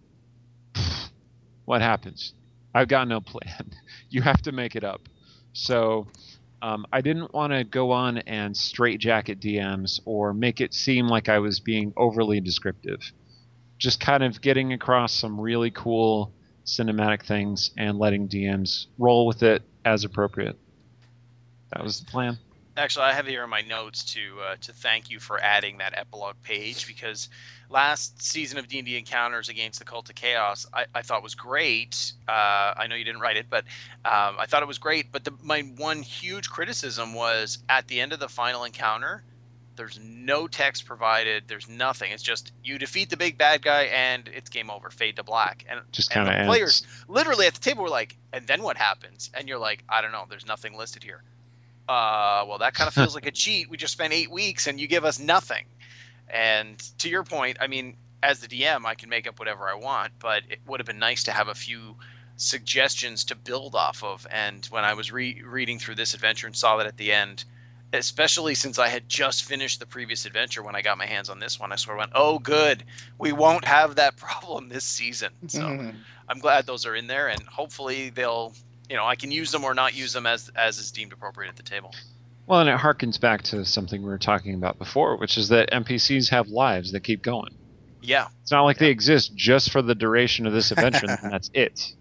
what happens? I've got no plan. You have to make it up. So I didn't want to go on and straitjacket DMs or make it seem like I was being overly descriptive. Just kind of getting across some really cool cinematic things and letting DMs roll with it as appropriate. That was the plan. Actually, I have here in my notes to thank you for adding that epilogue page, because last season of D&D Encounters Against the Cult of Chaos, I thought was great. I know you didn't write it, but I thought it was great. But my one huge criticism was at the end of the final encounter, there's no text provided. There's nothing. It's just you defeat the big bad guy and it's game over. Fade to black. And just kind of the players literally at the table were like, and then what happens? And you're like, I don't know. There's nothing listed here. Well, that kind of feels like a cheat. We just spent 8 weeks and you give us nothing. And to your point, I mean, as the DM, I can make up whatever I want, but it would have been nice to have a few suggestions to build off of. And when I was reading through this adventure and saw that at the end, especially since I had just finished the previous adventure when I got my hands on this one, I sort of went, oh, good. We won't have that problem this season. So I'm glad those are in there, and hopefully they'll, I can use them or not use them as is deemed appropriate at the table. Well, and it harkens back to something we were talking about before, which is that NPCs have lives that keep going. Yeah. It's not like they exist just for the duration of this adventure and that's it.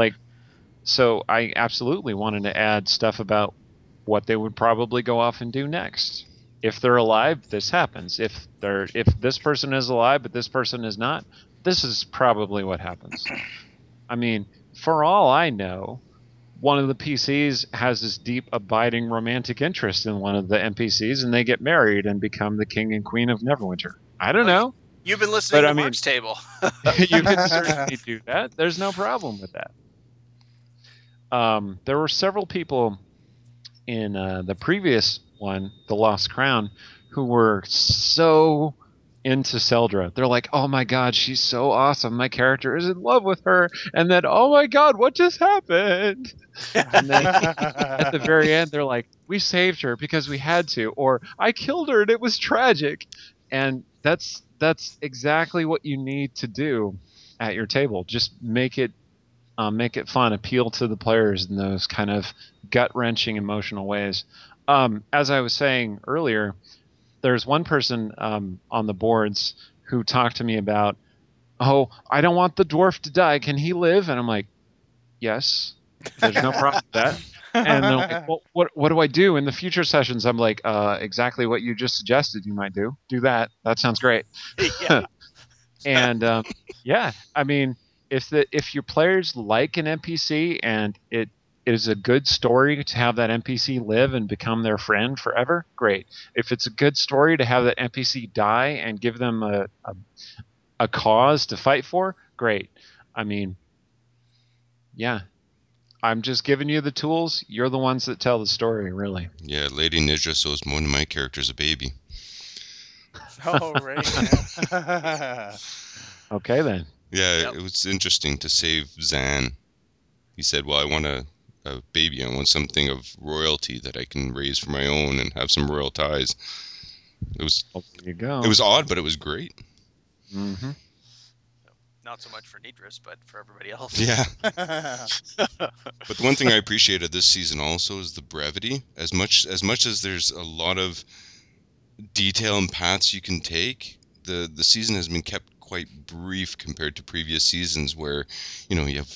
So I absolutely wanted to add stuff about what they would probably go off and do next. If they're alive, this happens. If this person is alive but this person is not, this is probably what happens. I mean, for all I know, one of the PCs has this deep, abiding romantic interest in one of the NPCs, and they get married and become the king and queen of Neverwinter. I don't know. You've been listening to Mark's Table. You can certainly do that. There's no problem with that. There were several people in the previous one, The Lost Crown, who were so into Seldra. They're like, oh my god, she's so awesome. My character is in love with her. And then, oh my god, what just happened? And then at the very end, they're like, we saved her because we had to. Or, I killed her and it was tragic. And that's exactly what you need to do at your table. Just make it fun, appeal to the players in those kind of gut-wrenching emotional ways. As I was saying earlier, there's one person on the boards who talked to me about, oh, I don't want the dwarf to die. Can he live? And I'm like, yes, there's no problem with that. And they're like, well, what do I do in the future sessions? I'm like, exactly what you just suggested you might do. Do that. That sounds great. Yeah. And yeah, I mean, if your players like an NPC and it is a good story to have that NPC live and become their friend forever, great. If it's a good story to have that NPC die and give them a cause to fight for, great. I mean, yeah, I'm just giving you the tools. You're the ones that tell the story, really. Yeah, Lady Nidra shows one of my characters a baby. Oh, right. Okay, then. Yeah, Yep. it was interesting to save Zan. He said, well, I want a baby. I want something of royalty that I can raise for my own and have some royal ties. It was Well, there you go. it was odd, but it was great. Mm-hmm. Not so much for Nidris, but for everybody else. Yeah. But the one thing I appreciated this season also is the brevity. As much as there's a lot of detail and paths you can take, the season has been kept quite brief compared to previous seasons where, you know, you have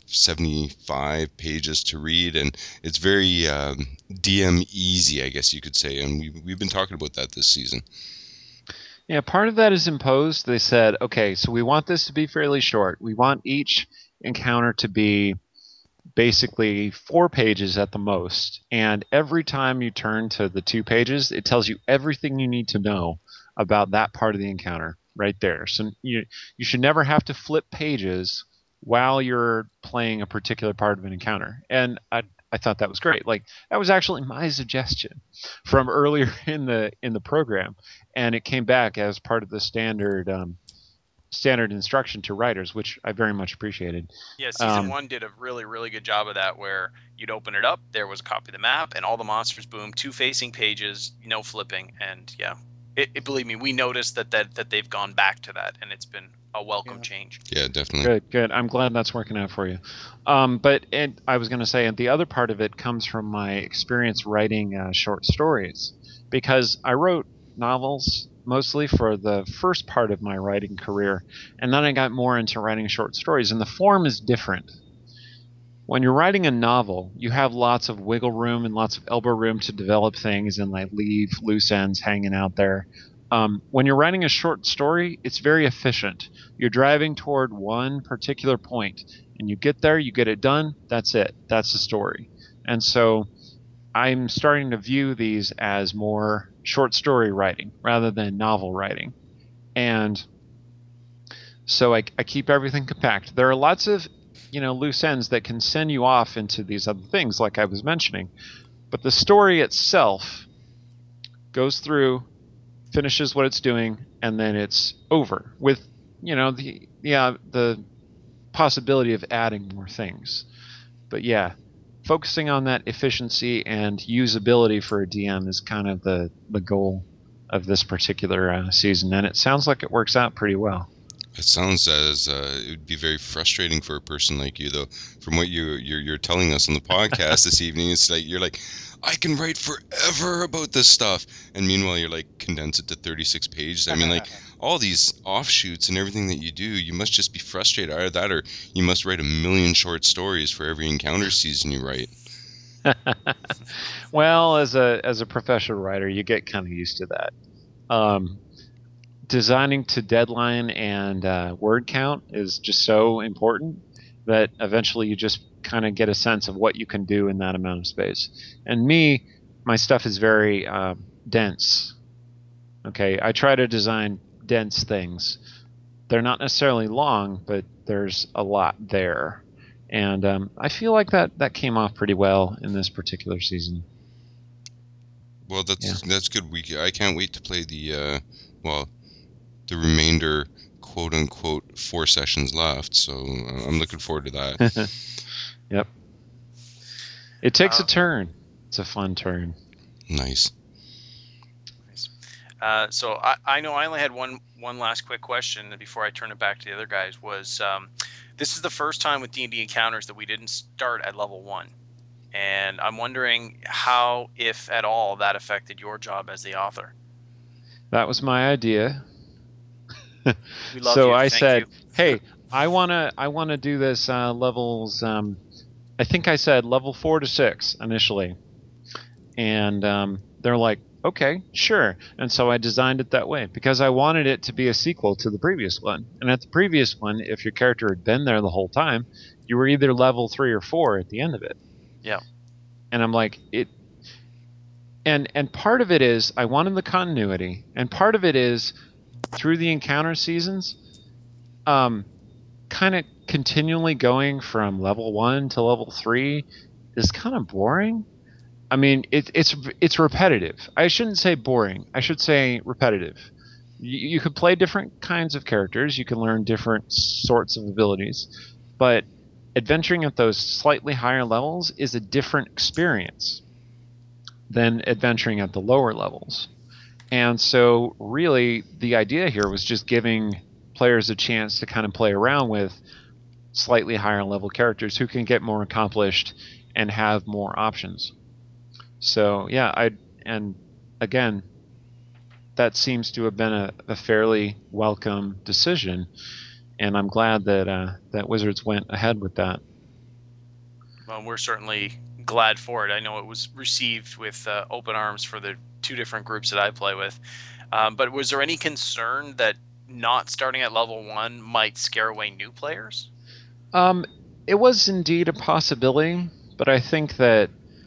75 pages to read, and it's very DM easy, I guess you could say. And we've been talking about that this season. Yeah, part of that is imposed. They said, okay, so we want this to be fairly short. We want each encounter to be basically 4 pages at the most. And every time you turn to the 2 pages, it tells you everything you need to know about that part of the encounter right there. So you should never have to flip pages while you're playing a particular part of an encounter. And I thought that was great. Like, that was actually my suggestion from earlier in the program, and it came back as part of the standard instruction to writers, which I very much appreciated. Yeah, season 1 did a really, really good job of that, where you'd open it up, there was a copy of the map, and all the monsters, boom, 2 facing pages, no flipping, and yeah, believe me, we noticed that they've gone back to that, and it's been a welcome change. Yeah, definitely. Good. I'm glad that's working out for you. But I was going to say, and the other part of it comes from my experience writing short stories, because I wrote novels mostly for the first part of my writing career, and then I got more into writing short stories, and the form is different. When you're writing a novel, you have lots of wiggle room and lots of elbow room to develop things and like leave loose ends hanging out there. When you're writing a short story, it's very efficient. You're driving toward one particular point, and you get there, you get it done, that's it. That's the story. And so I'm starting to view these as more short story writing rather than novel writing. And so I keep everything compact. There are lots of loose ends that can send you off into these other things, like I was mentioning. But the story itself goes through, finishes what it's doing, and then it's over with the possibility of adding more things. But yeah, focusing on that efficiency and usability for a DM is kind of the goal of this particular season, and it sounds like it works out pretty well. It sounds as it would be very frustrating for a person like you, though. From what you're telling us on the podcast this evening, it's like you're like, I can write forever about this stuff, and meanwhile you're like, condense it to 36 pages. I mean, like, all these offshoots and everything that you do, you must just be frustrated. Either that, or you must write 1,000,000 short stories for every encounter season you write. Well, as a professional writer, you get kind of used to that. Designing to deadline and word count is just so important that eventually you just kind of get a sense of what you can do in that amount of space. And my stuff is very dense. Okay, I try to design dense things. They're not necessarily long, but there's a lot there. And I feel like that came off pretty well in this particular season. Well, that's good. I can't wait to play the remainder, quote unquote, 4 sessions left. So I'm looking forward to that. Yep. It takes a turn. It's a fun turn. Nice. So I know I only had one last quick question before I turn it back to the other guys. Was this is the first time with D&D Encounters that we didn't start at level 1, and I'm wondering how, if at all, that affected your job as the author. That was my idea. We love so you. I Thank said, you. "Hey, I wanna do this levels. I think I said level 4 to 6 initially, and they're like, okay, sure. And so I designed it that way because I wanted it to be a sequel to the previous one. And at the previous one, if your character had been there the whole time, you were either level 3 or 4 at the end of it. Yeah. And I'm like, and part of it is I wanted the continuity, and part of it is through the encounter seasons, kind of continually going from level 1 to level 3 is kind of boring. I mean, it's repetitive. I shouldn't say boring. I should say repetitive. You could play different kinds of characters. You can learn different sorts of abilities, but adventuring at those slightly higher levels is a different experience than adventuring at the lower levels. And so really the idea here was just giving players a chance to kind of play around with slightly higher level characters who can get more accomplished and have more options. So yeah, and again, that seems to have been a fairly welcome decision, and I'm glad that that Wizards went ahead with that. Well, we're certainly glad for it. I know it was received with open arms for the 2 different groups that I play with. But was there any concern that not starting at level 1 might scare away new players? It was indeed a possibility, but I think that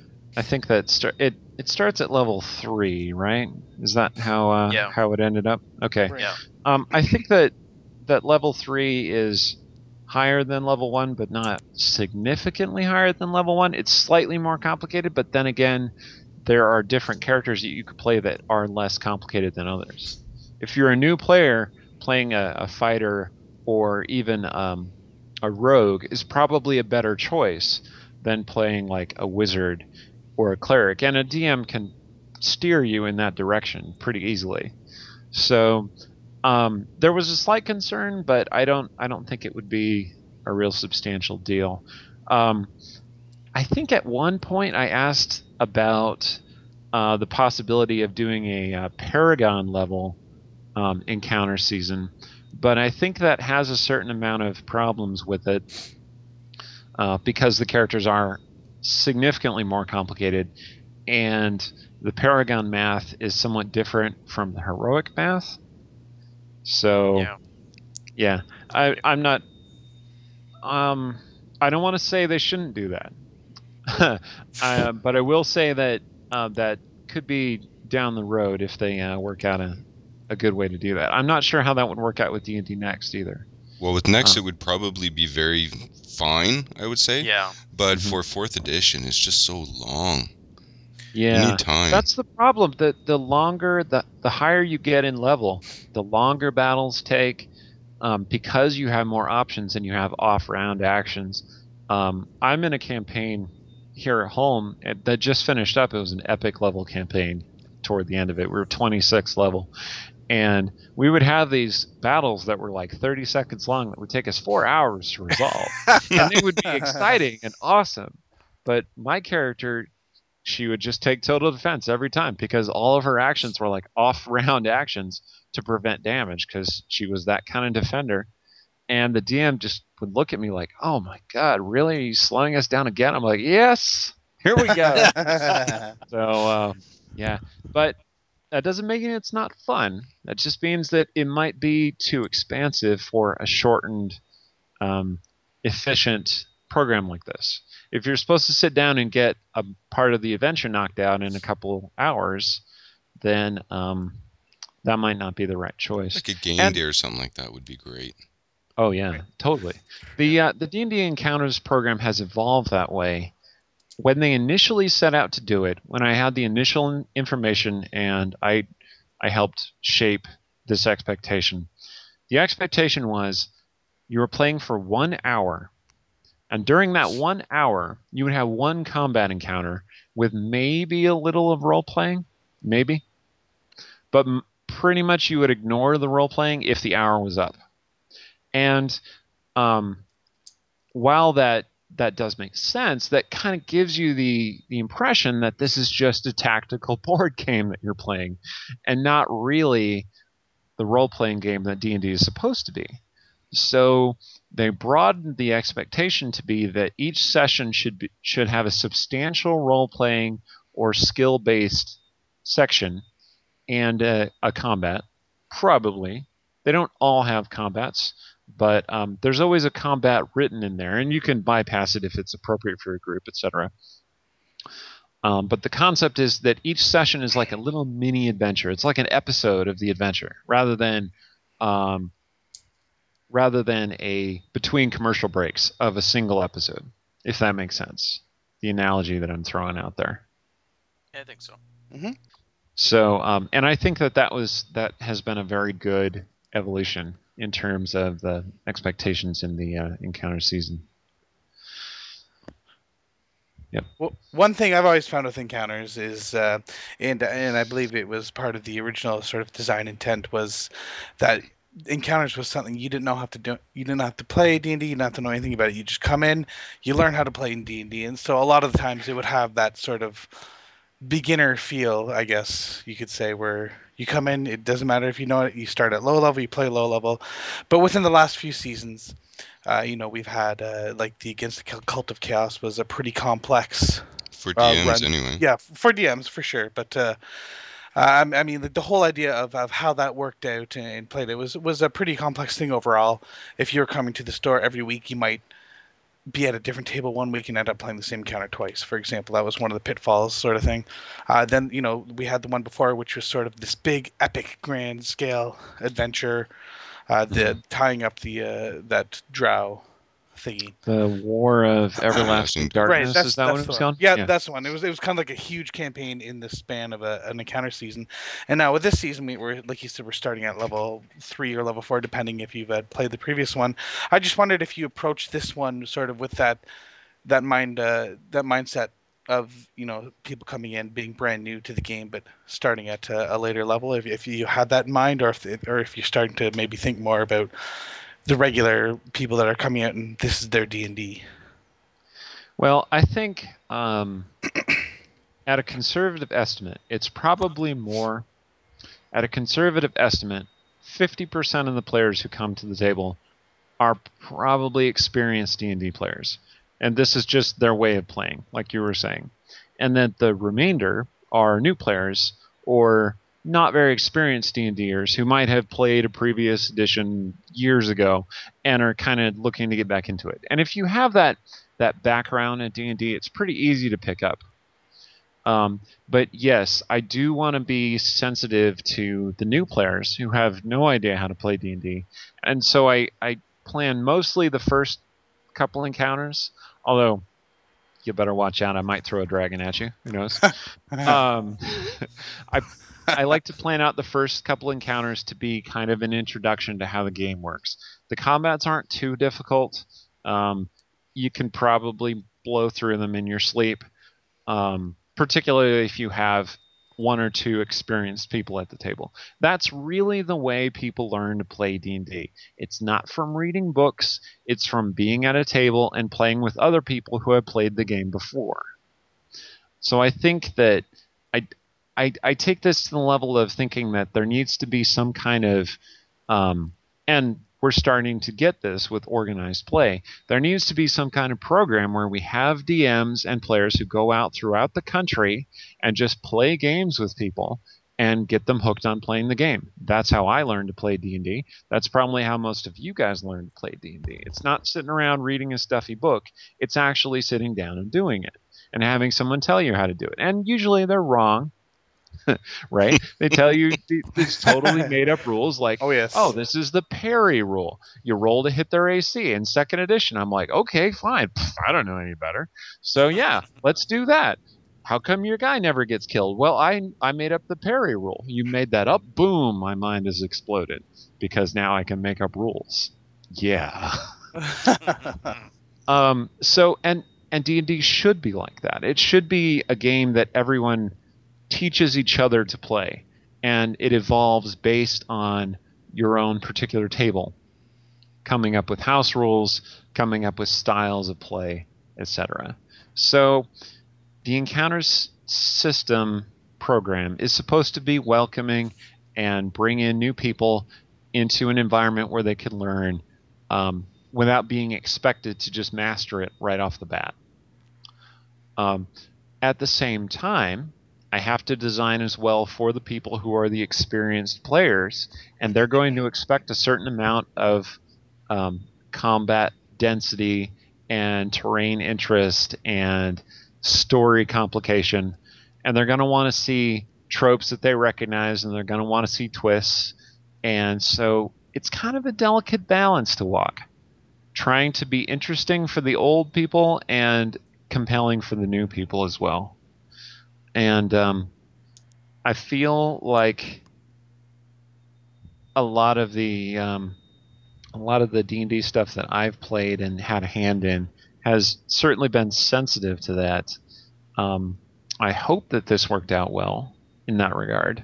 it starts at level 3, right? Is that how how it ended up? Okay. Yeah. I think that level 3 is higher than level 1, but not significantly higher than level 1. It's slightly more complicated, but then again, there are different characters that you could play that are less complicated than others. If you're a new player, playing a fighter or even a rogue is probably a better choice than playing like a wizard or a cleric, and a DM can steer you in that direction pretty easily. So there was a slight concern, but I don't think it would be a real substantial deal. I think at one point I asked about the possibility of doing a Paragon level encounter season, but I think that has a certain amount of problems with it because the characters are significantly more complicated, and the Paragon math is somewhat different from the heroic math. So, yeah, I'm not. I don't want to say they shouldn't do that, but I will say that that could be down the road if they work out a good way to do that. I'm not sure how that would work out with D&D Next either. Well, with Next, it would probably be very fine, I would say. Yeah. But for 4th edition, it's just so long. Yeah, you need time. That's the problem. The longer, the higher you get in level, the longer battles take, because you have more options and you have off-round actions. I'm in a campaign here at home that just finished up. It was an epic level campaign toward the end of it. We were 26th level. And we would have these battles that were like 30 seconds long that would take us 4 hours to resolve. And they would be exciting and awesome. But my character, she would just take total defense every time because all of her actions were like off-round actions to prevent damage because she was that kind of defender. And the DM just would look at me like, oh my God, really? Are you slowing us down again? I'm like, yes, here we go. So, yeah. But that doesn't mean it's not fun. That just means that it might be too expansive for a shortened, efficient program like this. If you're supposed to sit down and get a part of the adventure knocked out in a couple hours, then that might not be the right choice. Like a game day or something like that would be great. Oh yeah, totally. The D&D Encounters program has evolved that way. When they initially set out to do it, when I had the initial information and I helped shape this expectation, the expectation was you were playing for 1 hour, and during that 1 hour, you would have one combat encounter with maybe a little of role-playing, maybe, but pretty much you would ignore the role-playing if the hour was up. And while that does make sense, that kind of gives you the impression that this is just a tactical board game that you're playing and not really the role-playing game that D&D is supposed to be. So they broadened the expectation to be that each session should have a substantial role-playing or skill-based section and a combat. Probably. They don't all have combats, but there's always a combat written in there, and you can bypass it if it's appropriate for your group, etc. But the concept is that each session is like a little mini adventure. It's like an episode of the adventure, rather than a between commercial breaks of a single episode, if that makes sense. The analogy that I'm throwing out there. Yeah, I think so. Mm-hmm. So, and I think that has been a very good evolution in terms of the expectations in the encounter season. Yep. Well, one thing I've always found with encounters is, and I believe it was part of the original sort of design intent, was that encounters was something you didn't know how to do. You didn't have to play D&D. You didn't have to know anything about it. You just come in, you learn how to play in D&D, and so a lot of the times it would have that sort of beginner feel, I guess you could say, where you come in, it doesn't matter if you know it, you start at low level, you play low level. But within the last few seasons, we've had like the Against the Cult of Chaos was a pretty complex For DMs, run. anyway. Yeah, for DMs for sure. But I mean, the whole idea of how that worked out and played it was a pretty complex thing overall. If you're coming to the store every week, you might be at a different table one week and end up playing the same encounter twice. For example, that was one of the pitfalls sort of thing. Then, we had the one before, which was sort of this big, epic, grand scale adventure, the tying up the that drow thingy. The War of Everlasting Darkness, right, is that what it was called? Yeah, that's the one. It was kind of like a huge campaign in the span of an encounter season. And now with this season, we're, like you said, we're starting at level 3 or level 4, depending if you've played the previous one. I just wondered if you approached this one sort of with that mindset of people coming in being brand new to the game, but starting at a later level. If you had that in mind, or if you're starting to maybe think more about the regular people that are coming out and this is their D&D. Well, I think at a conservative estimate, it's probably more. At a conservative estimate, 50% of the players who come to the table are probably experienced D&D players. And this is just their way of playing, like you were saying. And then the remainder are new players or not very experienced D&Ders who might have played a previous edition years ago and are kind of looking to get back into it. And if you have that background at D&D, it's pretty easy to pick up. But yes, I do want to be sensitive to the new players who have no idea how to play D&D. And so I plan mostly the first couple encounters, although you better watch out. I might throw a dragon at you. Who knows? I like to plan out the first couple encounters to be kind of an introduction to how the game works. The combats aren't too difficult. You can probably blow through them in your sleep, particularly if you have one or two experienced people at the table. That's really the way people learn to play D&D. It's not from reading books. It's from being at a table and playing with other people who have played the game before. So I think that I take this to the level of thinking that there needs to be some kind of, and we're starting to get this with organized play, there needs to be some kind of program where we have DMs and players who go out throughout the country and just play games with people and get them hooked on playing the game. That's how I learned to play D&D. That's probably how most of you guys learn to play D&D. It's not sitting around reading a stuffy book. It's actually sitting down and doing it and having someone tell you how to do it. And usually they're wrong. Right? They tell you these totally made up rules like, oh, this is the parry rule. You roll to hit their AC. In second edition, I'm like, okay, fine. I don't know any better. So yeah, let's do that. How come your guy never gets killed? Well, I made up the parry rule. You made that up. Boom, my mind has exploded because now I can make up rules. Yeah. So and D&D should be like that. It should be a game that everyone teaches each other to play, and it evolves based on your own particular table, coming up with house rules, coming up with styles of play, etc. So the Encounters system program is supposed to be welcoming and bring in new people into an environment where they can learn without being expected to just master it right off the bat. At the same time, I have to design as well for the people who are the experienced players, and they're going to expect a certain amount of combat density and terrain interest and story complication, and they're going to want to see tropes that they recognize, and they're going to want to see twists. And so it's kind of a delicate balance to walk, trying to be interesting for the old people and compelling for the new people as well. And I feel like a lot of the D&D stuff that I've played and had a hand in has certainly been sensitive to that. I hope that this worked out well in that regard.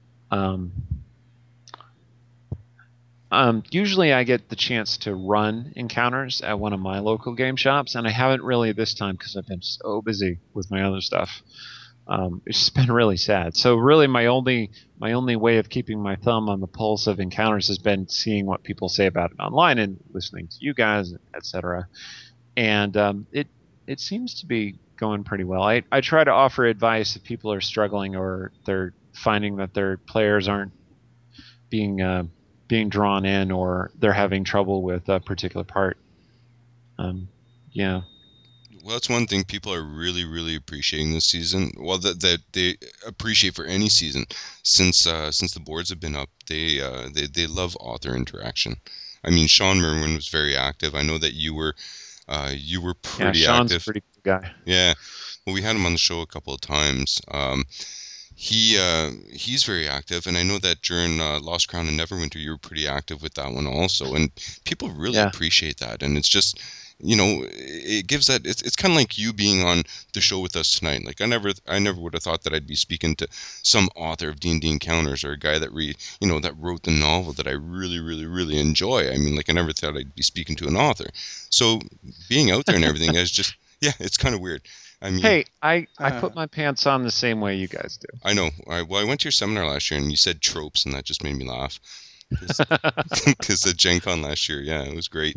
Usually I get the chance to run encounters at one of my local game shops, and I haven't really this time because I've been so busy with my other stuff. It's just been really sad. So really my only way of keeping my thumb on the pulse of encounters has been seeing what people say about it online and listening to you guys, etc. And it seems to be going pretty well. I try to offer advice if people are struggling or they're finding that their players aren't being drawn in, or they're having trouble with a particular part. Yeah. Well, that's one thing people are really, really appreciating this season. Well, that they appreciate for any season since the boards have been up. They love author interaction. I mean, Sean Merwin was very active. I know that you were pretty Sean's active. a pretty good guy. Yeah. Well, we had him on the show a couple of times. He's very active, and I know that during Lost Crown and Neverwinter, you were pretty active with that one also, and people really appreciate that. And it's just, it gives that. It's kind of like you being on the show with us tonight. Like I never would have thought that I'd be speaking to some author of D&D Encounters, or a guy that that wrote the novel that I really, really, really enjoy. I mean, like I never thought I'd be speaking to an author. So being out there and everything is just, it's kind of weird. I mean, hey, I put my pants on the same way you guys do. I know. I went to your seminar last year, and you said tropes, and that just made me laugh. Because at Gen Con last year, it was great.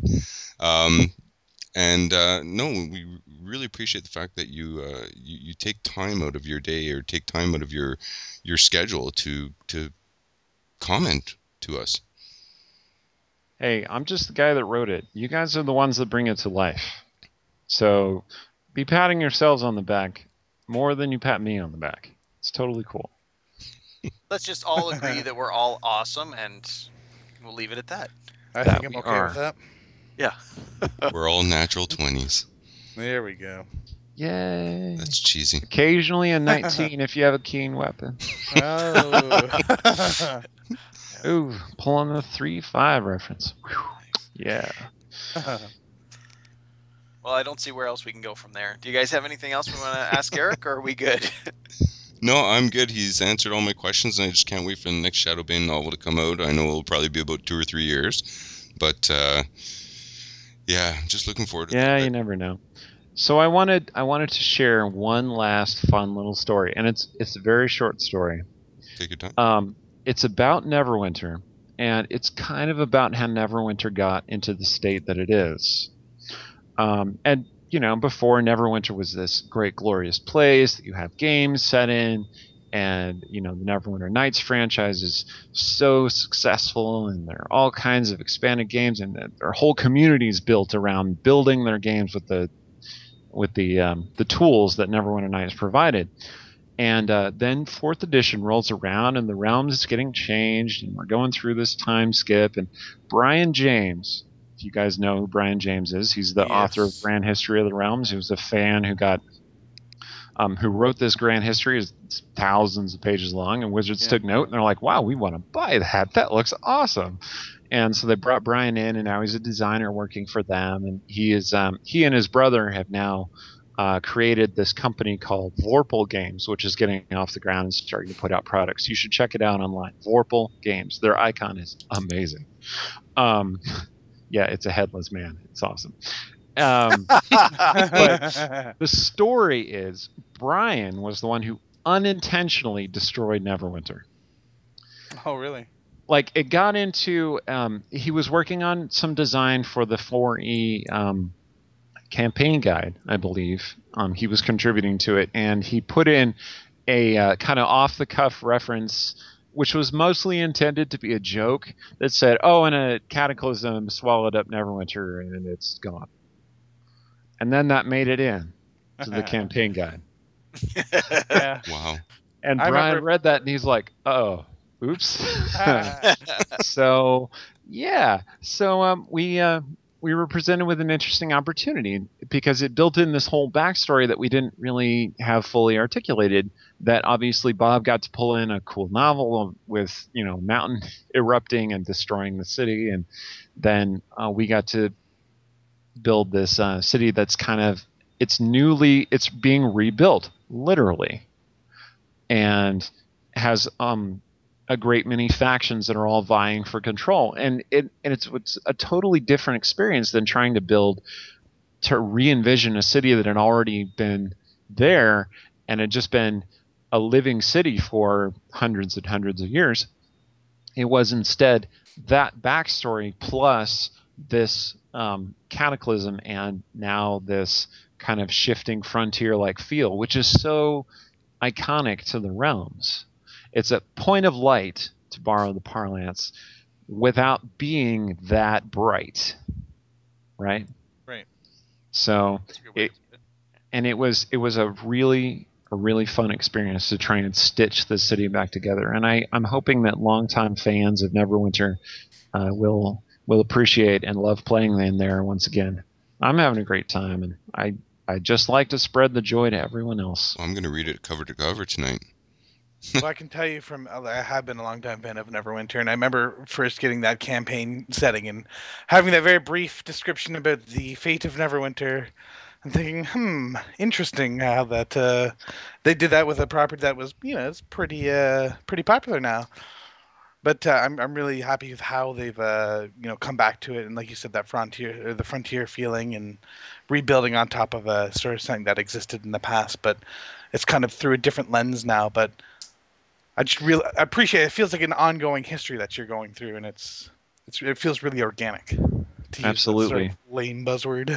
No, we really appreciate the fact that you take time out of your day, or take time out of your schedule to comment to us. Hey, I'm just the guy that wrote it. You guys are the ones that bring it to life. So be patting yourselves on the back more than you pat me on the back. It's totally cool. Let's just all agree that we're all awesome, and we'll leave it at that. I think I'm okay with that. Yeah. We're all natural 20s. There we go. Yay. That's cheesy. Occasionally a 19 if you have a keen weapon. Oh. Ooh, pulling the 3-5 reference. Whew. Yeah. Well, I don't see where else we can go from there. Do you guys have anything else we want to ask Eric, or are we good? No, I'm good. He's answered all my questions, and I just can't wait for the next Shadowbane novel to come out. I know it'll probably be about 2 or 3 years, but I'm just looking forward to that. Yeah, you never know. So I wanted to share one last fun little story, and it's a very short story. Take your time. It's about Neverwinter, and it's kind of about how Neverwinter got into the state that it is. And before, Neverwinter was this great, glorious place that you have games set in, and the Neverwinter Nights franchise is so successful, and there are all kinds of expanded games, and their whole community is built around building their games with the tools that Neverwinter Nights provided. And then 4th edition rolls around, and the realms is getting changed, and we're going through this time skip, and Brian James. You guys know who Brian James is. He's the author of Grand History of the Realms. He was a fan who wrote this Grand History. It's thousands of pages long, and Wizards took note, and they're like, wow, we want to buy that. That looks awesome. And so they brought Brian in, and now he's a designer working for them. And he and his brother have now created this company called Vorpal Games, which is getting off the ground and starting to put out products. You should check it out online. Vorpal Games. Their icon is amazing. Yeah, it's a headless man. It's awesome. But the story is Brian was the one who unintentionally destroyed Neverwinter. Oh, really? Like, it got into... he was working on some design for the 4E campaign guide, I believe. He was contributing to it, and he put in a kind of off the cuff reference, which was mostly intended to be a joke, that said, "Oh, and a cataclysm swallowed up Neverwinter, and it's gone." And then that made it in to the campaign guide. Yeah. Wow. And I Brian remember- read that and he's like, "Oh, oops." So yeah, so we were presented with an interesting opportunity because it built in this whole backstory that we didn't really have fully articulated. That obviously Bob got to pull in a cool novel with mountain erupting and destroying the city, and then we got to build this city that's it's being rebuilt literally, and has a great many factions that are all vying for control, and it's a totally different experience than trying to re-envision a city that had already been there and had just been a living city for hundreds and hundreds of years. It was instead that backstory plus this cataclysm, and now this kind of shifting frontier-like feel, which is so iconic to the realms. It's a point of light, to borrow the parlance, without being that bright, right? Right. So That's a good way to put it. and it was a really fun experience to try and stitch the city back together. And I'm hoping that longtime fans of Neverwinter will appreciate and love playing in there once again. I'm having a great time, and I just like to spread the joy to everyone else. I'm going to read it cover to cover tonight. Well, I can tell you I have been a long-time fan of Neverwinter, and I remember first getting that campaign setting and having that very brief description about the fate of Neverwinter, and thinking, interesting how that they did that with a property that was, it's pretty popular now. But I'm really happy with how they've come back to it, and like you said, that the frontier feeling, and rebuilding on top of a sort of something that existed in the past, but it's kind of through a different lens now. But I just really appreciate it. It feels like an ongoing history that you're going through, and it feels really organic. To use Absolutely. that sort of lame buzzword.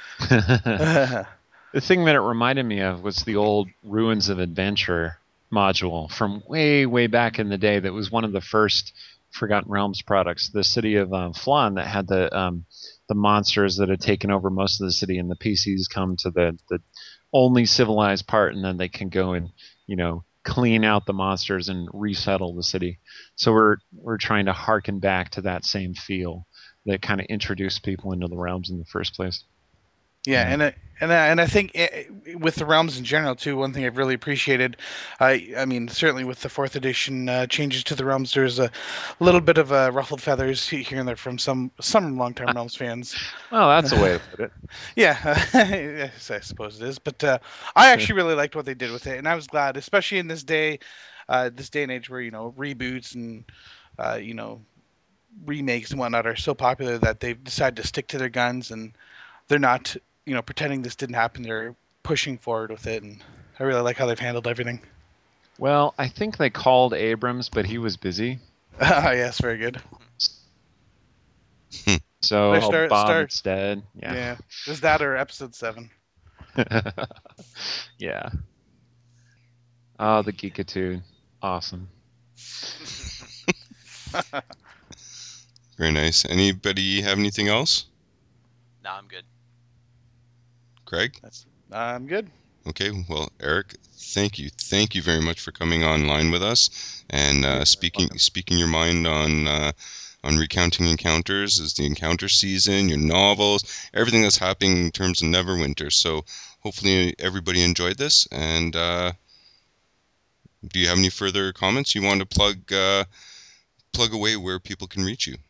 The thing that it reminded me of was the old Ruins of Adventure module from way back in the day. That was one of the first Forgotten Realms products. The city of Flan, that had the monsters that had taken over most of the city, and the PCs come to the only civilized part, and then they can go and clean out the monsters and resettle the city. So we're trying to harken back to that same feel that kind of introduced people into the realms in the first place. Yeah, and I think with the realms in general too, one thing I've really appreciated, I mean certainly with the 4th edition changes to the realms, there's a little bit of ruffled feathers here and there from some long-term realms fans. Well, that's a way to put it. Yeah, yes, I suppose it is. But I actually really liked what they did with it, and I was glad, especially in this day and age where reboots and remakes and whatnot are so popular, that they've decided to stick to their guns, and they're not pretending this didn't happen. They're pushing forward with it, and I really like how they've handled everything. Well, I think they called Abrams, but he was busy. Yes, very good. So Start- Bob start- instead. Yeah. Yeah. Is that or episode 7? Yeah. Oh, the Geekitude. Awesome. Very nice. Anybody have anything else? No, I'm good. Craig? I'm good. Okay, well, Eric, thank you very much for coming online with us and speaking your mind on recounting encounters as the encounter season, your novels, everything that's happening in terms of Neverwinter. So hopefully everybody enjoyed this. And do you have any further comments you want to plug away where people can reach you?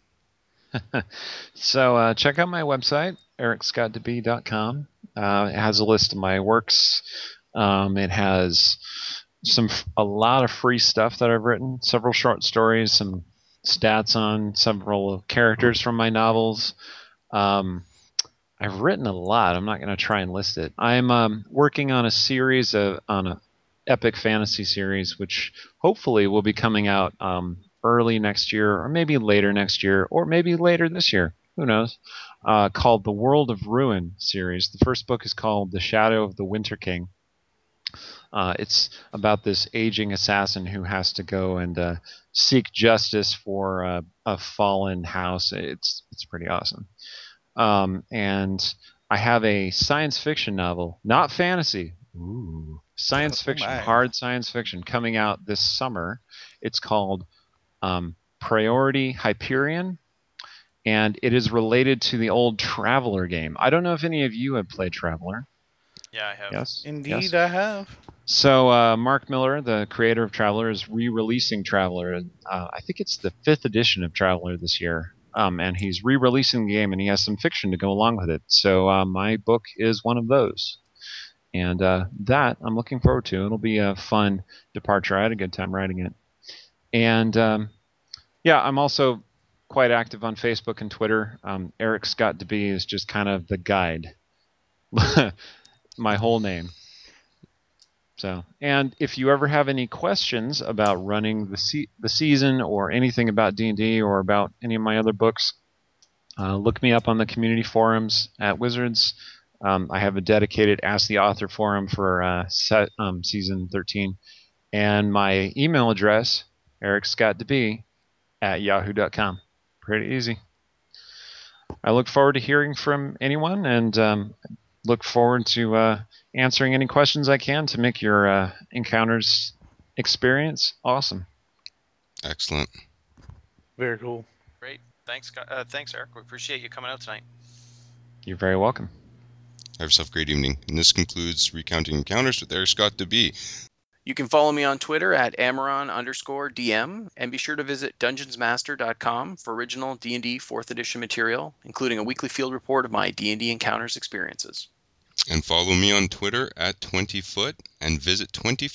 So check out my website, ericscottdeb.com. It has a list of my works. It has a lot of free stuff that I've written, several short stories, some stats on several characters from my novels. I've written a lot. I'm not going to try and list it. I'm working on a series on an epic fantasy series, which hopefully will be coming out early next year, or maybe later next year, or maybe later this year. Who knows? Called the World of Ruin series. The first book is called The Shadow of the Winter King. It's about this aging assassin who has to go and seek justice for a fallen house. It's pretty awesome. And I have a science fiction novel, not fantasy. Ooh. Science fiction, my. hard science fiction, coming out this summer. It's called Priority Hyperion, and it is related to the old Traveler game. I don't know if any of you have played Traveler. Yeah, I have. Yes? Indeed, Yes? I have. So Mark Miller, the creator of Traveler, is re-releasing Traveler. I think it's the 5th edition of Traveler this year. And he's re-releasing the game, and he has some fiction to go along with it. So my book is one of those. And that I'm looking forward to. It'll be a fun departure. I had a good time writing it. And yeah, I'm also quite active on Facebook and Twitter. Eric Scott DeBee is just kind of the guide. My whole name. So, and if you ever have any questions about running the season or anything about D&D or about any of my other books, look me up on the community forums at Wizards. I have a dedicated Ask the Author forum for season 13. And my email address, ericscottdb@yahoo.com. Pretty easy. I look forward to hearing from anyone and look forward to answering any questions I can to make your Encounters experience awesome. Excellent. Very cool. Great. Thanks, Eric. We appreciate you coming out tonight. You're very welcome. Have yourself a great evening. And this concludes Recounting Encounters with Eric Scott DeBee. You can follow me on Twitter at Amaron_DM, and be sure to visit DungeonsMaster.com for original D&D 4th edition material, including a weekly field report of my D&D Encounters experiences. And follow me on Twitter at 20foot, and visit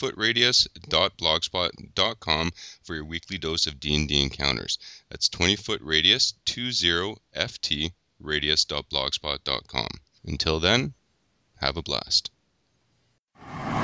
20footradius.blogspot.com for your weekly dose of D&D Encounters. That's 20footradius, 20ft radius.blogspot.com. Until then, have a blast.